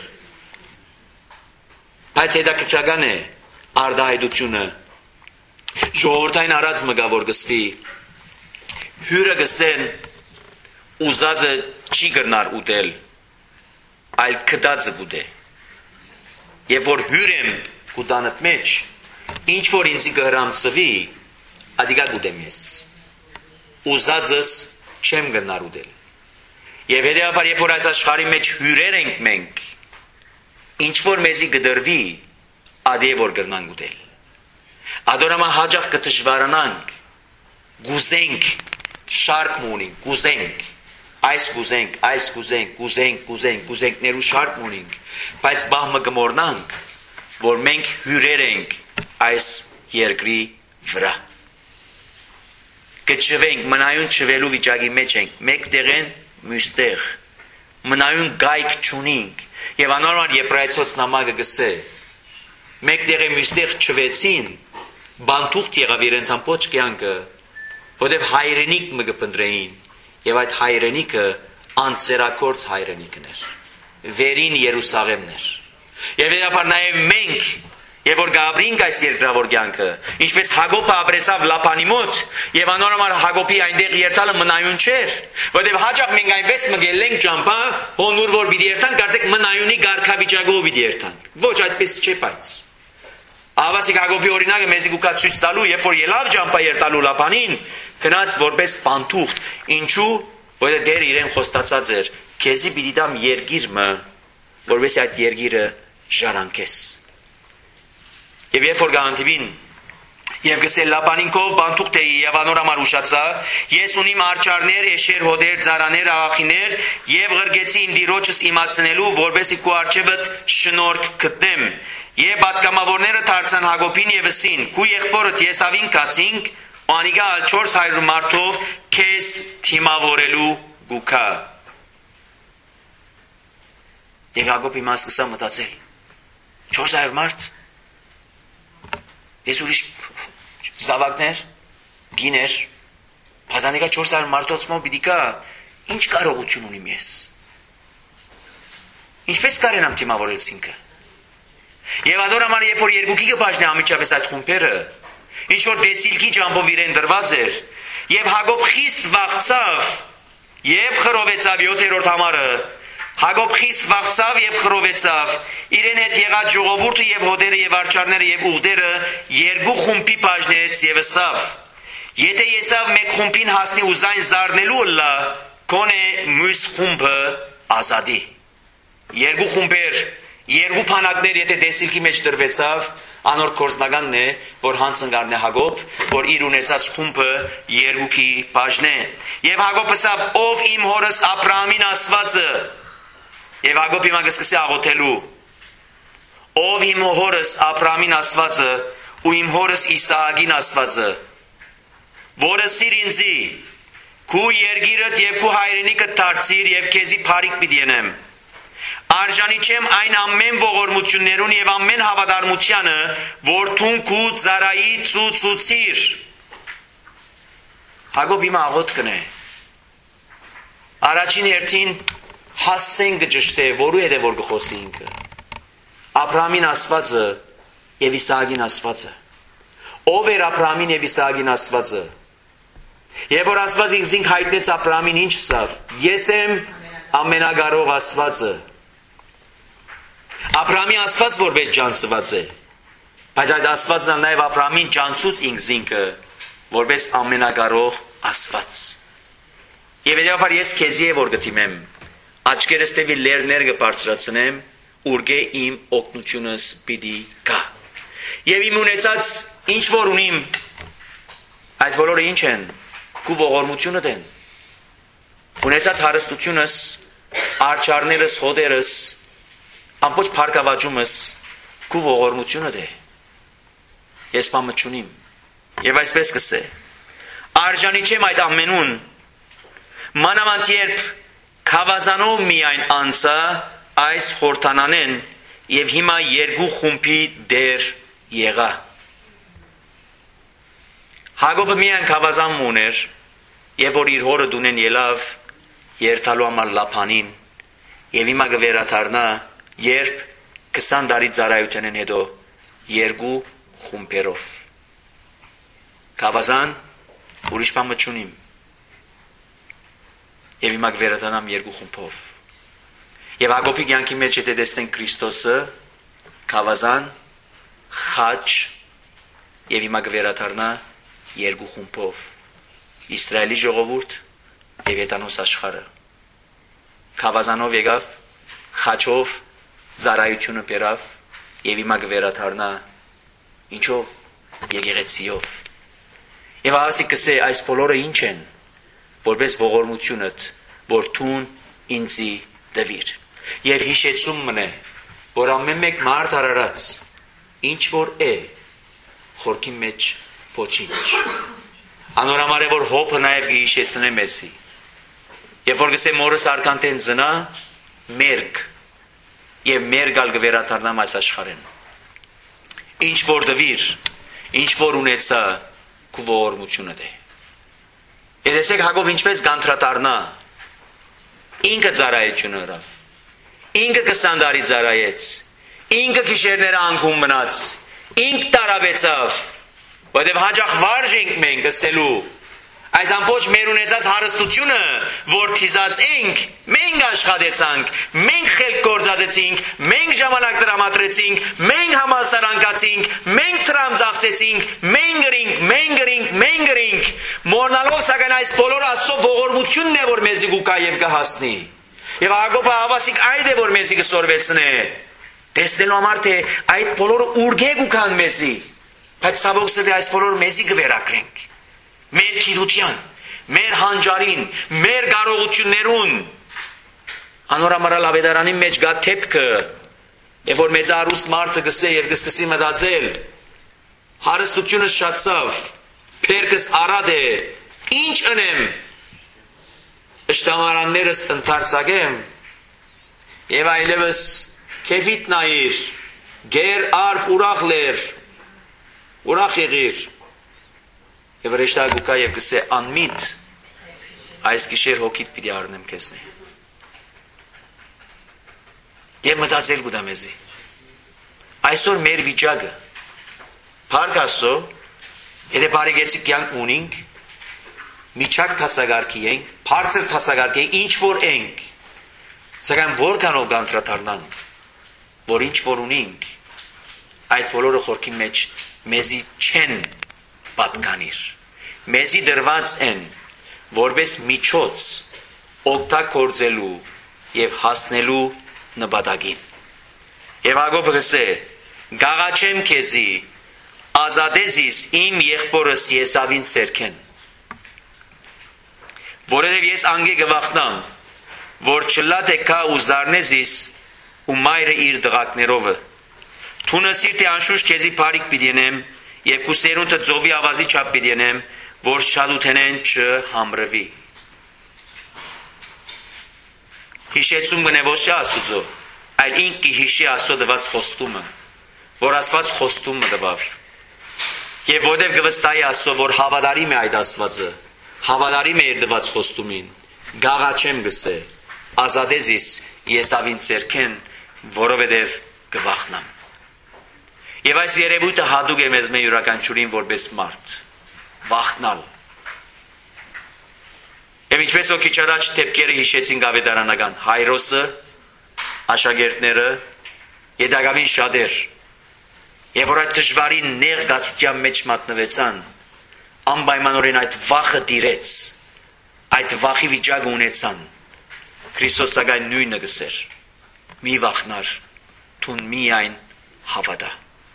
բայց հետաքրքրական է արդահայտությունը, ժողովրդային առածը գա որ գսվի, հյուրը գսեն ուզածը չի գրնար ուտել, այլ կդածը գուտե, և որ հյուր եմ գուտանըտ մեջ, ինչ որ ինձի կհրամցվի, ադիկա գուտեմ ես, ուզածս չեմ գնար ուտել, և հետևաբար երբ որ այս աշխարհի մեջ հյուրեր ենք մենք, ինչ որ մեզի գդրվի, ադի է որ գրնանք ուտել, ադորամա հաջախ կտժվարանանք, գուզենք, շարք մունենք, գուզենք, այս գուզենք, այս գուզենք, գուզենք, գուզենք, գուզենք, ներու շարք մունենք, բայց բահմը գմորնանք, որ մենք հյուրեր ենք այս երկրի վրա, կչվենք, մնայուն չվելու վիճակի մեջ ենք, մեկ տեղեն մյուստեղ, մնայուն գայք չունինք, և անորմար Եբրայեցոց նամակը գսե, մեկ տեղեն մյուստեղ չվեցին, բանթուղթ եղավ իրենց ամբողջ կյանքը, որտև հայրենիք մը կփնտրեին, և այդ հայրենիքը անձեռագործ հայրենիքն էր, վերին Երուսաղեմն էր, և հետապար նաև մենք, և որ գաբրինք այս երկրավոր կյանքը, ինչպես Հակոբը ապրեցավ Լապանի մոտ, և անորմար Հակոբի այնտեղ երթալը մնայուն չէր, որտև հաճախ մենք այնպես մգելենք ճամփա, հոնուր որ պիտի երթանք, կարծեք մնայունի կարգավիճակով պիտի երթանք, ոչ այդպես չէ բայց։ Ահավասիկ Հակոբի օրինակը մեզի կուկա ցույց տալու, երբ որ ելավ ճամփա երթալու Լապանին, գնաց որպես բանթուղթ, ինչու, որտեղ դեր իրեն խոստացած էր, քեզի պիտի տամ երկիրը, որպես այդ երկիրը ժառանգես։ Եվ երբ որ գանտիվին, եւ գսել Լապանին կով բանթուղթ էի եւ անորամար ուշացա, ես ունիմ արջարներ, էշեր, հոդեր, ծարաներ, աղախիներ եւ ղրգեցի իմ դիրոջս իմացնելու, որբեսի քու արջևդ շնորհք գտնեմ։ Եվ պատգամավորները դարձան Հակոբին եւ ասին. «Քու եղբորդ Եսավին կացինք, անիգա չորս հարյուր մարդով քեզ թիմավորելու գուքա»։ Եվ Հակոբի մաս սկսա մտածել. չորս հարյուր մարդ, ես ուրիշ զավակներ, գիներ, բազանիկա չորս հարյուր մարդոցմով պիտի կա, ինչ կարողություն ունիմ ես։ Ինչպես կարենամ թիմավորել ինքը։ Եվ ադորամար երբ որ երկուքի կբաժնի ամիջապես այդ խումբերը, ինչ որ դեսիլքի ջամբով իրեն դրված էր, եւ Հակոբ խիստ վախցավ եւ խռովեցավ յոթերորդ համարը, Հակոբ խիստ վախցավ եւ խռովեցավ, իրեն հետ եղած ժողովուրդը եւ հոդերը եւ արջարները եւ ուղդերը երկու խումբի բաժնեց եւ ասավ. «Եթե Եսավ մեկ խումբին հասնի ու զայն զարնելու ըլլա, քոնե մյուս խումբը ազատի»։ Երկու խումբեր, երկու փանակներ եթե դեսիլքի մեջ դրվեցավ, անոր կորզնականն է, որ հանցնկարն է Հակոբ, որ իր ունեցած խումբը երկուքի բաժնե։ Եվ Հակոբ ասավ. «Ով իմ հորս Աբրահամին ասվածը», եւ Հակոբ հիմա կսկսի աղոթելու. «Ով իմ հորս Աբրահամին ասվածը ու իմ հորս Իսահակին ասվածը, որը սիր ինձի, քու երգիրդ եւ քու հայրենիքդ դարձիր եւ քեզի փարիկ պիտի ենեմ։ Արժանի չեմ այն ամեն ողորմություններուն եւ ամեն հավատարմությանը, որ թուն քու ծարայի ծուծուցիր»։ Հակոբ հիմա աղոթ կնե։ Առաջին հերթին հասցեն կճշտե, որու հետ է որ գխոսի ինքը։ Աբրահամին ասվածը եւ Իսահակին ասվածը։ Ով էր Աբրահամին եւ Իսահակին ասվածը։ Եվ որ ասված ինքզինք հայտնեց Աբրահամին ինչ ասավ. «Ես եմ ամենակարող ասվածը»։ Աբրահամի ասված որպես ջանցված է, բայց այդ ասվածն նաև Աբրահամին ջանցուց ինքզինքը որպես ամենակարող ասված։ Եվ հետևաբար ես քեզի է որ գտիմեմ, աչքերս տևի լերներ կբարձրացնեմ, ուրգե իմ օգնությունս պիտի գա։ Եվ իմ ունեցած ինչ որ ունիմ, այդ բոլորը ինչ են, քու ողորմությունդ են, ունեցած հարստությունս, արջարներս, հոդերս, ամբողջ փառքավաճումս քու ողորմությունդ է։ Ես բամը չունիմ։ Եվ այսպես կսե. արժանի չեմ այդ ամենուն, մանավանդ երբ քավազանով միայն անցա այս խորթանանեն եւ հիմա երկու խումբի դեր եղա։ Հակոբը միայն քավազան ուներ, եւ որ իր հորը դունեն ելավ երթալու համար լափանին, եւ հիմա կվերաթարնա, երբ քսան տարի ծառայությունեն հետո երկու խումբերով։ Քավազան ուրիշ բան չունիմ։ Եվ հիմա կվերադառնամ երկու խումբով։ Եվ Հակոբի կյանքի մեջ եթե տեսնենք Քրիստոսը, քավազան, խաչ, եւ հիմա կվերադառնա երկու խումբով։ Իսրայելի ժողովուրդ եւ հետանոց աշխարհը։ Քավազանով եկավ, խաչով ծառայությունը բերավ եւ հիմա կվերադառնա ինչով եկեղեցիով։ Եվ ասի կսե այս բոլորը ինչ են, որպես ողորմությունդ, որ թուն ինձի դվիր։ Եվ հիշեցում մնե, որ ամեն մեկ մարդ արարած, ինչ որ է, խորքի մեջ ոչինչ։ Անորամար է, որ հոպը նաև հիշեցնե մեզի։ Եվ որ գսե մորս արկանտեն զնա, մերկ, և մերկ ալ գվերաթարնամ այս աշխարեն։ Ինչ որ դվիր, ինչ որ ունեցա, քու ողորմությունը դե։ Եվ տեսեք Հակոբ ինչպես գանտրատարնա, ինքը ծառայությունը հրավ, ինքը քսան տարի ծառայեց, ինքը գիշերները անկում մնաց, ինք տարաբեցավ, որտև հաճախ վարժ ենք մենք ասելու, այս ամբողջ մեր ունեցած հարստությունը, որ թիզած ենք, մենք աշխատեցանք, մենք խելք գործածեցինք, մենք ժամանակ տրամադրեցինք, մենք համալսարանկացինք, մենք տրամ ծախսեցինք, մենք գրինք, մենք գրինք, մենք գրինք, մոռնալով սակայն այս բոլոր Աստծո ողորմությունն է, որ մեզի գուկա եւ կհասնի։ Եվ Հակոբը հավասիկ այդ է, որ մեզի կսորվեցնե, տեսնելու համար թե այդ բոլորը ուրգե գուկան մեզի, բայց ցավոք սրտի այս բոլորը մեզի կվերակրենք։ Մեր քիրության, մեր հանջարին, մեր կարողություններուն, անորամարալ ավետարանի մեջ գա թեպքը, եւ որ մեծ արուստ մարդը գսե եւ կսկսի մտածել, հարստությունը շատցավ, փերքս արադ է, ինչ ընեմ, ըշտամարաններս ընթարցակեմ, եւ այլևս քեֆիտ նայիր, գեր արփ ուրախ լեր, ուրախ եղիր, եւ ռեշտագուկա եւ գսե անմիտ այս գիշեր հոգիդ պիտի առնեմ քեզ մե եւ մտածել գուտա մեզի այսօր մեր վիճակը փառք Աստծո եթե բարեգեցիկ կյանք ունենք միջակ թասագարքի ենք բարձր թասագարքի ենք ինչ որ ենք սակայն որքանով գանտրատարնանք որ ինչ որ ունենք այդ բոլորը խորքի մեջ մեզի չեն պատկանիր մեզի դրված են որպես միջոց օգտագործելու եւ հասնելու նպատակին եւ Հակոբը գսե գաղաչեմ քեզի ազատեզիս իմ եղբորս Եսավին ցերքեն որովհետեւ ես անգե գվախնամ որ չլատ է կա ու զարնեզիս ու մայրը իր դղակներովը թունս իր թե անշուշտ քեզի բարիք պիտենեմ եւ քու սերունդը ծովի ավազի չափ պիտենեմ որ շատութենեն չհամրվի հիշեցում գնե ոչ Աստուծո այլ ինքի հիշի Աստծո դված խոստումը որ Աստված խոստումը տվավ եւ որտեւ գվստայի Աստծո որ հավատարիմ է այդ Աստվածը հավատարիմ է իր դված խոստումին գաղաչեմ գսե ազատեզիս Եսավին ցերքեն որովհետեւ գվախնամ եւ այս երևույթը հատուկ է մեզ մեր յուրաքանչյուրին որպես մարդ վախնալ եւ ինչպես որ քիչ առաջ թեփքերը հիշեցին ավետարանական Հայրոսը աշակերտները Եդագավին շատեր եւ որ այդ դժվարին նեղ գացության մեջ մատնվեցան անպայմանորեն այդ վախը դիրեց այդ վախի վիճակը ունեցան Քրիստոս սակայն նույնը գսեր մի վախնար թուն միայն հավատա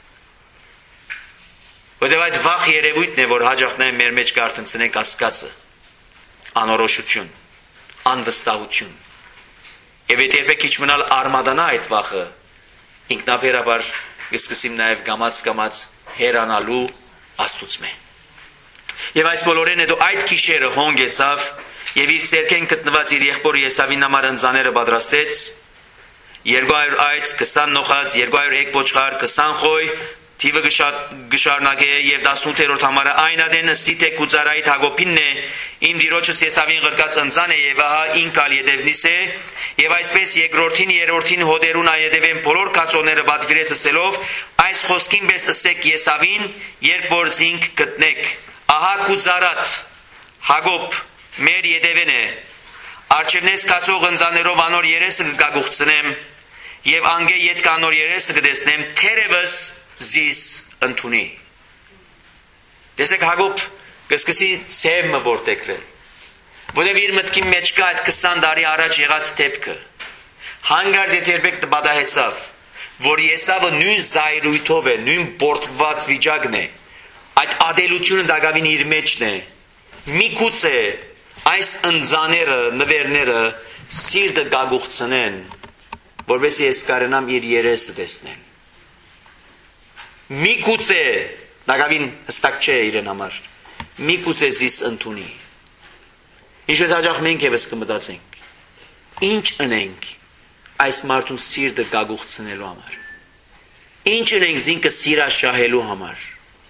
Որտեւ այդ վախ երևույթն է, որ հաջողն է մեր մեջ կարտնցնենք կասկածը, անորոշություն, անվստահություն։ Եվ եթե երբեք քիչ մնալ արմադանա այդ վախը, ինքնաբերաբար կսկսիմ նաև գամած-գամած հերանալու Աստուծմե։ Եվ այս բոլորին հետո այդ գիշերը հոնգեցավ եւ իր ցերքեն գտնված իր եղբոր Եսավին համար ընձաները պատրաստեց երկու հարյուր այծ, քսան նոխազ, երկու հարյուր եկ ոչխար, քսան խոյ Թիվը գշարնակ է և տասնութերորդ համարը այն ադեն սիթե կուծարայիտ Հակոբինն է, իմ դիրոջս Եսավին գրկած ընձան է և ահա ինքալ ետևնիս է, և այսպես երկրորդին երորդին հոդերուն այետևեն բոլոր կացոները բատվիրեց ասելով, այս խոսքին բես ասեք Եսավին, երբ որ զինք գտնեք, ահա կուծարած Հակոբ մեր ետևեն է, արջևնես կացող ընձաներով անոր երեսը կգագուղցնեմ, և անգե ետ կանոր երեսը կդեսնեմ, թերևս զիս ընդունի։ Տեսեք Հակոբ կսկսի ցեմը որտեքրել, որև իր մտքի մեջ կա այդ քսան տարի առաջ եղած դեպքը։ Հանգարց եթե երբեք տպատահեցավ, որ Եսավը նույն զայրույթով է, նույն բորտված վիճակն է, այդ ադելությունը դակավին իր մեջն է, միգուցե այս ընձաները, նվերները սիրտը գագուղցնեն, որովհետեւ ես կարենամ իր երեսը տեսնեն։ Միգուցե դակավին հստակ չէ իրեն համար, միգուցե զիս ընդունի։ Ինչպես հաճախ մենք եւս կմտածենք, ինչ ընենք այս մարդուն սիրտը գագուղցնելու համար, ինչ ընենք զինքը սիրաշահելու համար,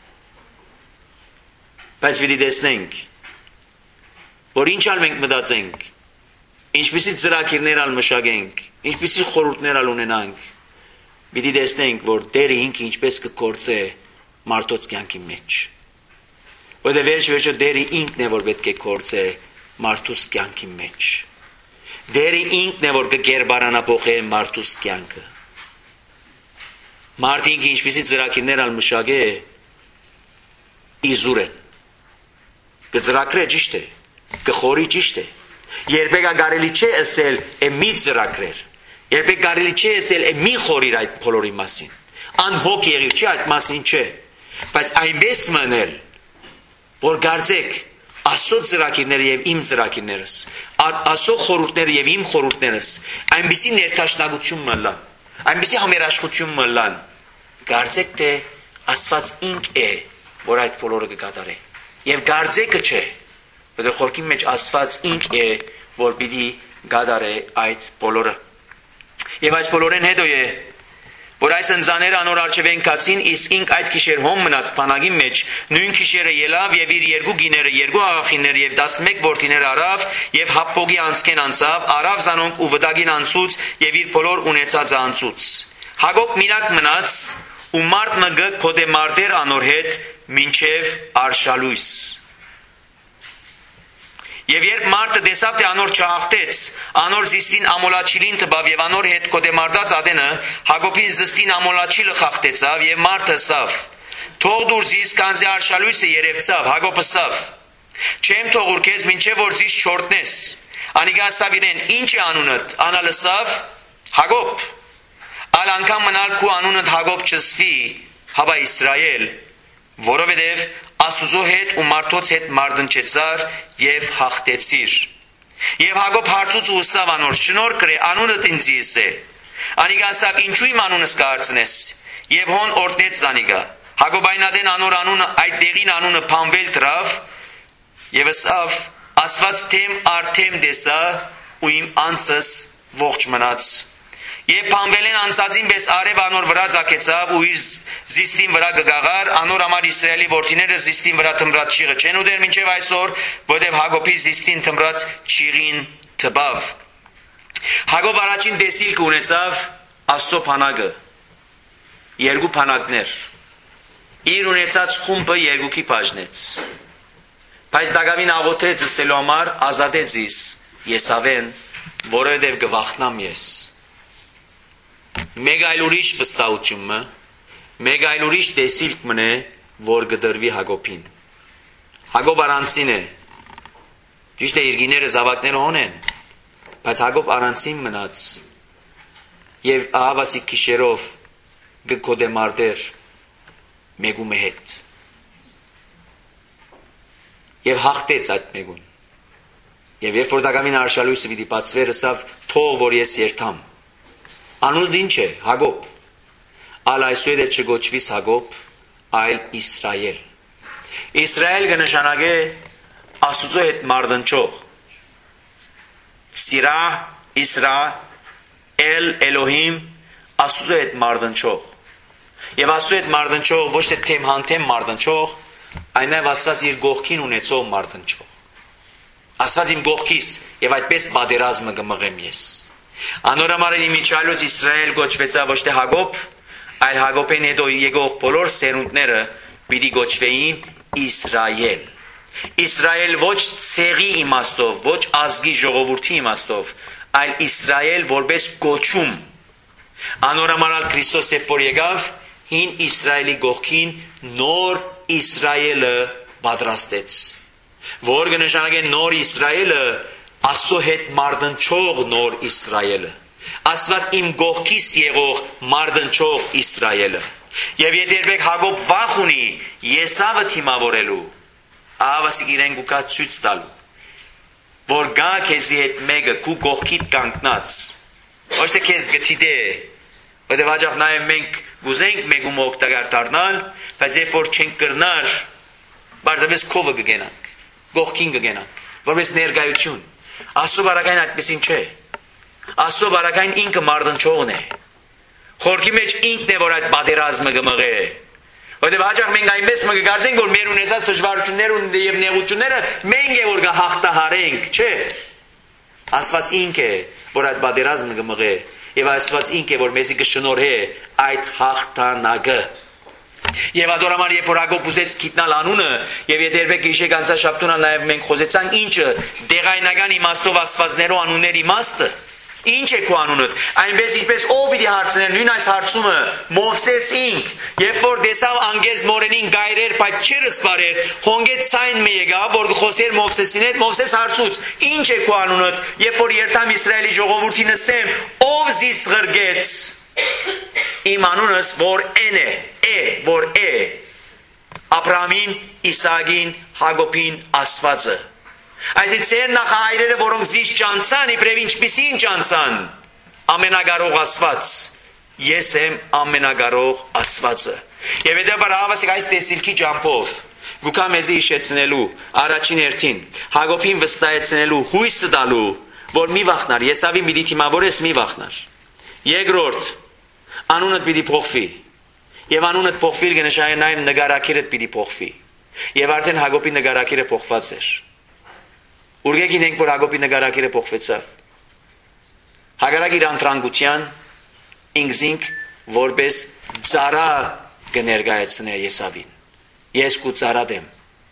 բայց պիտի տեսնենք, որ ինչ ալ մենք մտածենք, ինչպիսի ծրագիրներ ալ մշակենք, ինչպիսի խորհուրդներ ալ ունենանք, պիտի տեսնենք, որ Տերը ինքը ինչպես կգործե մարդոց կյանքի մեջ։ Որտեղ վերջ-վերջո Տերը ինքն է, որ պետք է գործե մարդուս կյանքի մեջ։ Տերը ինքն է, որ կգերբարանափոխե մարդուս կյանքը։ Մարդը ինքը ինչպիսի ծրագիրներ ալ մշակե, իզուր է։ Կծրագրե ճիշտ է, կխորի ճիշտ է։ Երբեք կարելի չէ ասել է մի ծրագրեր։ Երբեք կարելի չէ ասել է մի խորիր այդ բոլորի մասին։ Անհոգ եղիր չէ այդ մասին չէ։ Բայց այնպես մնել, որ կարծեք Աստծո ծրագիրները եւ իմ ծրագիրներս, Աստծո խորհուրդները եւ իմ խորհուրդներս, այնպիսի ներդաշնակություն մլան, այնպիսի համերաշխություն մլան, կարծեք թե Աստված ինք է, որ այդ բոլորը կկատարե։ Եվ կարծեքը չէ, որտեղ խորքի մեջ Աստված ինք է, որ պիտի կատարե այդ բոլորը։ Եվ այս բոլորեն հետո է, որ այս ընձաները անոր արջևեն կացին, իսկ ինք այդ գիշեր հոմ մնաց բանակի մեջ, նույն գիշերը ելավ եւ իր երկու գիները, երկու աղախիները եւ տասնմեկ որդիներ արավ եւ Հապպոգի անցքեն անցավ, արավ զանոնք ու վտակին անցուց եւ իր բոլոր ունեցածը անցուց։ Հակոբ միրակ մնաց ու մարդ մը կոդեմարտեր անոր հետ մինչև արշալույս։ Եվ երբ մարդը տեսավ, թե անոր չհաղթեց, անոր զիստին ամոլաչիլին տբավ եւ անոր հետ կոդեմարտած ադենը Հակոբին զիստին ամոլաչիլը խաղթեցավ եւ մարդը սավ։ Թող դուր զիս կանզի արշալույսը երևցավ, Հակոբը սավ։ Չեմ թողուր քեզ մինչև որ զիս չորտնես։ Անիկա ասավ իրեն, ինչ է անունդ, անալը սավ, Հակոբ։ Ալ անգամ մնալ քու անունդ Հակոբ չսվի, հավա Իսրայել, որովհետև Աստուծո հետ ու մարդոց հետ մարտնչեցար եւ հաղթեցիր։ Եվ Հակոբ հարցուց ու ուսավ անոր, շնորհ կրե անունդ ինձ է։ Անիկա ասավ, ինչու իմ անունս կհարցնես։ Եվ հոն օրտնեց անիկա։ Հակոբ այնադեն անոր անունը այդ դեղին անունը փանվել դրավ եւ ասավ, Աստված թեմ արդեմ դեսա ու իմ անձս ողջ մնաց։ Եվ փանվելեն անցածին պես արև անոր վրա զակեցավ ու իր զիստին վրա գգաղար, անոր համար Իսրայելի որդիները զիստին վրա թմրած չիղը չեն ուտեր մինչև այսօր, որտեղ Հակոբի զիստին թմրած չիղին թբավ։ Հակոբ առաջին տեսիլք ունեցավ Աստծո փանակը, երկու փանակներ, իր ունեցած խումբը երկուքի բաժնեց, բայց դակավին աղոթեց ասելու համար ազատեց իս Եսավեն, որովհետև գվախնամ ես։ Մեկ այլ ուրիշ վստահությունը, մեկ այլ ուրիշ տեսիլք մնե, որ գդրվի Հակոբին։ Հակոբ առանցին է, ճիշտ է իր գիները զավակները հոն են, բայց Հակոբ առանցին մնաց եւ ահավասիկ գիշերով գկոդեմարտեր մեկու հետ եւ հաղթեց այդ մեկուն։ Եվ երբ որ դակամին արշալույսը պիտի բացվեր, ասավ, թող որ ես երթամ։ Անունդ ինչ է, Հակոբ, ալ այսուհետ է չգոչվիս Հակոբ, այլ Իսրայել։ Իսրայել կնշանակե Աստուծո հետ մարտնչող։ Սիրա, Իսրա, Էլ, Էլոհիմ, Աստուծո հետ մարտնչող։ Եվ Աստծո հետ մարտնչող ոչ թե թեմ հանդեմ մարտնչող, այլ նաև Աստված իր գողքին ունեցող մարտնչող։ Աստված իմ գողքիս եւ այդպես բادرազմը կմղեմ ես։ Անորամարին իմիջալոց Իսրայել գոչվեցավ ոչ թե Հակոբ, այլ Հակոբեն հետո եկող բոլոր սերունդները պիտի գոչվեին Իսրայել։ Իսրայել ոչ ցեղի իմաստով, ոչ ազգի ժողովրդի իմաստով, այլ Իսրայել որպես գոչում։ Անորամարալ Քրիստոսը որ եկավ, հին Իսրայելի գողքին նոր Իսրայելը պատրաստեց։ Որ կնշանակե նոր Իսրայելը, Աստծո հետ մարտնչող նոր Իսրայելը, Աստված իմ գողքիս եղող մարտնչող Իսրայելը։ Եվ եթե երբեք Հակոբ վախ ունի Եսավը թիմավորելու, ահավասիկ իրեն կուկա ցույց տալու, որ գա քեզի հետ մեկը քու գողքիդ կանգնած, ոչ թե քեզ գտիդե, որտեղ հաջող նաև մենք գուզենք մեկում օգտակար դառնալ, բայց երբ որ չենք կրնար, բարձրապես քովը կգենանք, գողքին կգենանք, որպես ներկայություն։ Աստծո բարակային այդպեսին չէ։ Աստծո բարակային ինքը մարտնչողն է։ Խորքի մեջ ինքն է, որ այդ բادرազմը կմղե։ Որտեղ հաջող մենք այնպես մը կգարձենք, որ մեր ունեցած դժվարությունները եւ նեղությունները մենք է որ կհաղթահարենք, չէ։ Աստված ինքը է, որ այդ բادرազմը կմղե, եւ Աստված ինքը է, որ մեզի կշնորհե այդ հաղթանակը։ Եվ ադորամար երբ որ Հակոբ ուզեց գիտնալ անունը, եւ եթե երբեք հիշեք անցաշաբթունալ նաև մենք խոսեցանք ինչը դեղայնական իմաստով աստվածներու անունների իմաստը, ինչ է քո անունդ, այնպես ինչպես ով պիտի հարցնեն նույն այս հարցումը Մովսես ինք, երբ որ դեսավ անգեզ մորենին գայրեր, բայց չեր սպարեր, հոնգեց ցայն մի եկավ, որ խոսեր Մովսեսին հետ, Մովսես հարցուց, ինչ է քո անունդ, երբ որ երթամ Իսրայելի ժողովրդին ասեմ, ով զիս ղրգեց, իմ անունս որ են է, է, որ է, Աբրահամին, Իսահակին, Հակոբին Աստվածը։ Այսինքն ծեր նախահայրերը, որոնք զիս ճանցան, իբրև ինչպիսին ճանցան, ամենագարող Աստված, ես եմ ամենագարող Աստվածը։ Եվ հետաբար հավասիկ այս տեսիլքի ջամփով գուկա մեզի հիշեցնելու, առաջին հերթին, Հակոբին վստահեցնելու, հույսը տալու, որ մի վախնար, Եսավի մի դիմավորես մի վախնար։ Երկրորդ, անունդ պիտի փոխվի, եւ անունդ փոխվի կնշանակի նաեւ նկարակիրդ պիտի փոխվի։ Եվ արդեն Հակոբի նկարակիրը փոխված էր։ Ուրգեք ինենք որ Հակոբի նկարակիրը փոխվեցավ։ Հակառակ իր անտրանգության ինքզինք որպես ծառա կներկայացնե Եսավին։ Ես քու ծառատ եմ։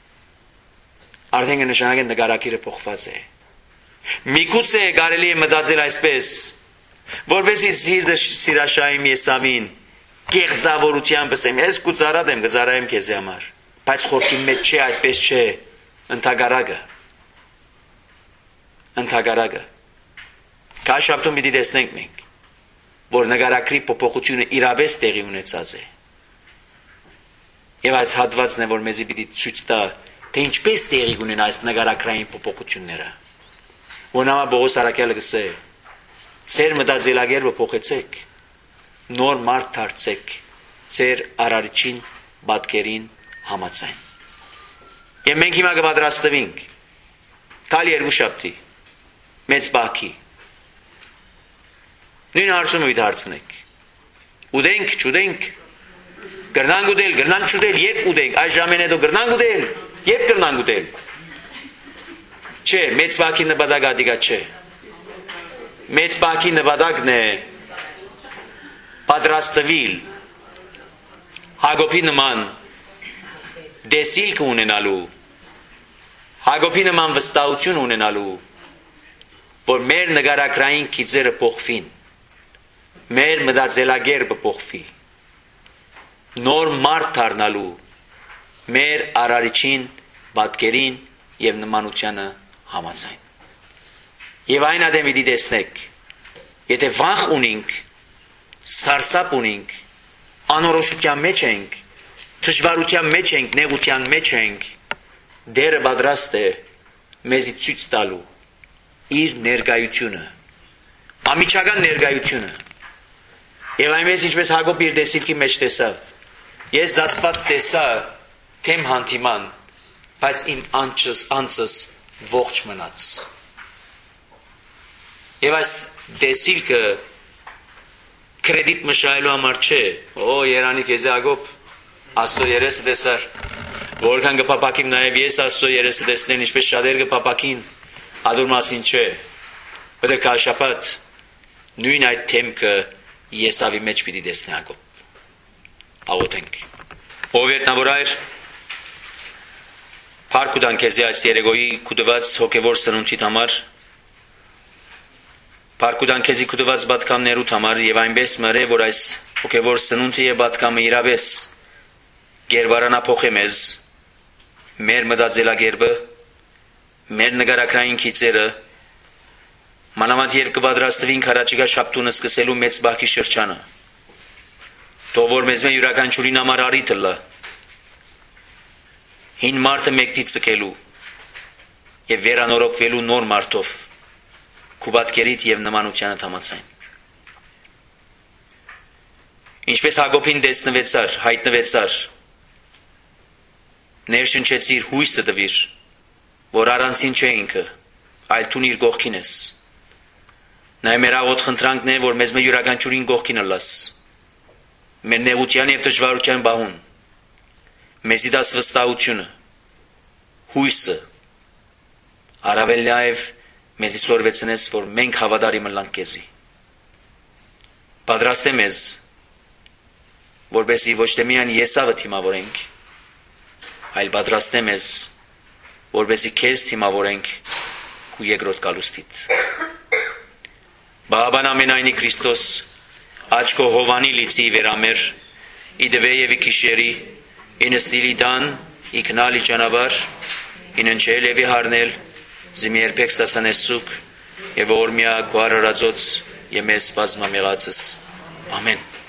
Արդեն կնշանակի նկարակիրը փոխված է։ Միգուցե կարելի է մտածել այսպես, որպեսզի սիրտը սիրաշայեմ Եսավին, կեղծավորությամբ ասեմ, ես քու ծառատ եմ, կծառայեմ քեզ համար, բայց խորքի մեջ չէ, այդպես չէ, ընդհակառակը։ Ընդհակառակը։ Քաշապտում պիտի տեսնենք մենք, որ նկարակրի փոփոխությունը իրավես տեղի ունեցած է։ Եվ այս հատվածն է, որ մեզի պիտի ցույց տա, թե ինչպես տեղի ունեն այս նկարակրային փոփոխությունները։ Որնամա Պողոս առաքյալը գսե, ձեր մտածելակերպը փոխեցեք, նոր մարդ դարձեք, ձեր արարիչին, պատկերին համաձայն։ Եվ մենք հիմա կպատրաստվենք, կալ երկուշաբթի, մեծ բահքի։ Նույն հարցումը պիտի հարցնենք։ Ուտենք, չուտենք, գրնանք ուտել, գրնանք չուտել, երբ ուտենք, այս ժամին հետո գրնանք ուտել, երբ գրնանք ուտել։ Չէ, մեծ բահքի նպատակը ադիգա չէ։ Մեծ բահքի նպատակն է պատրաստվել Հակոբի նման դեսիլք ունենալու, Հակոբի նման վստահություն ունենալու, որ մեր նկարակրային գիծերը փոխվին, մեր մտածելակերպը փոխվի, նոր մարդ դառնալու, մեր արարիչին, պատկերին եւ նմանությանը համաձայն։ Եվ այն ադեմ պիտի տեսնեք, եթե վախ ունենք, սարսափ ունենք, անորոշության մեջ ենք, դժվարության մեջ ենք, նեղության մեջ ենք, դերը պատրաստ է մեզի ցույց տալու իր ներկայությունը, ամիջական ներկայությունը։ Եվ այնպես ինչպես Հակոբ իր դեսիլքի մեջ տեսավ, ես զասված տեսա թեմ հանդիման, բայց իմ անձս անձս ողջ մնաց։ Եվ այս դեսիլքը կրեդիտ մշայելու համար չէ։ Օ, Երանի քեզ Ագոբ, Աստծո երեսը տեսար։ Որքան կփապակիմ նաև ես Աստծո երեսը տեսնեն, ինչպես շատեր կփապակին, ադուր մասին չէ։ Պետք է շապատ նույն այդ թեմքը Եսավի մեջ պիտի տեսնի Ագոբ։ Աղոթենք։ Ով երտնավոր այր, փառք ու տանք քեզ այս երեկոյի կուտված հոգևոր սնունդիդ համար, փառք ու տանք քեզ կուտված պատկամներուդ համար եւ այնպես մրե, որ այս հոգևոր սնունդը եւ պատկամը իրավես գերբարանափոխե մեզ, մեր մտածելակերպը, մեր նկարակրային քիծերը, մանավանդ երբ կպատրաստվենք հառաջիկա շաբթունը սկսելու մեծ բախի շրջանը, թող որ մեզ մե յուրաքանչյուրին համար առիթը լա, հին մարդը մեկտից ցկելու եւ վերանորոգվելու նոր մարդով, քու պատկերիդ եւ նմանությանդ համաձայն։ Ինչպես Հակոբին տեսնվեցար, հայտնվեցար, ներշնչեցիր հույսը տվիր, որ առանցին չէ ինքը, այլ տուն իր կողքին ես։ Նա մեր աղոտ խնդրանքն է, որ մեզ մե յուրաքանչյուրին կողքին լաս, մեր նեղության եւ դժվարության բահուն, մեզի դաս վստահությունը, հույսը, առավել նաեւ մեզի սորվեցնես, որ մենք հավատարիմը լանք քեզի։ Պատրաստ է մեզ, որպեսզի ոչ թե միայն Եսավը թիմավորենք, այլ պատրաստ է մեզ, որպեսզի քեզ թիմավորենք քու երկրորդ գալուստիդ։ Բաբան ամենայնի Քրիստոս, աչքո հովանի լիցի վերամեր, իդվե եւ իքիշերի, ինստիլի դան, իքնալի ճանապարհ, ինընչել եւ իհարնել, զիմի երբեք սասանեսուկ եւ օրմիա քու արարածոց եւ մեզ բազմամեղացս։ Ամեն։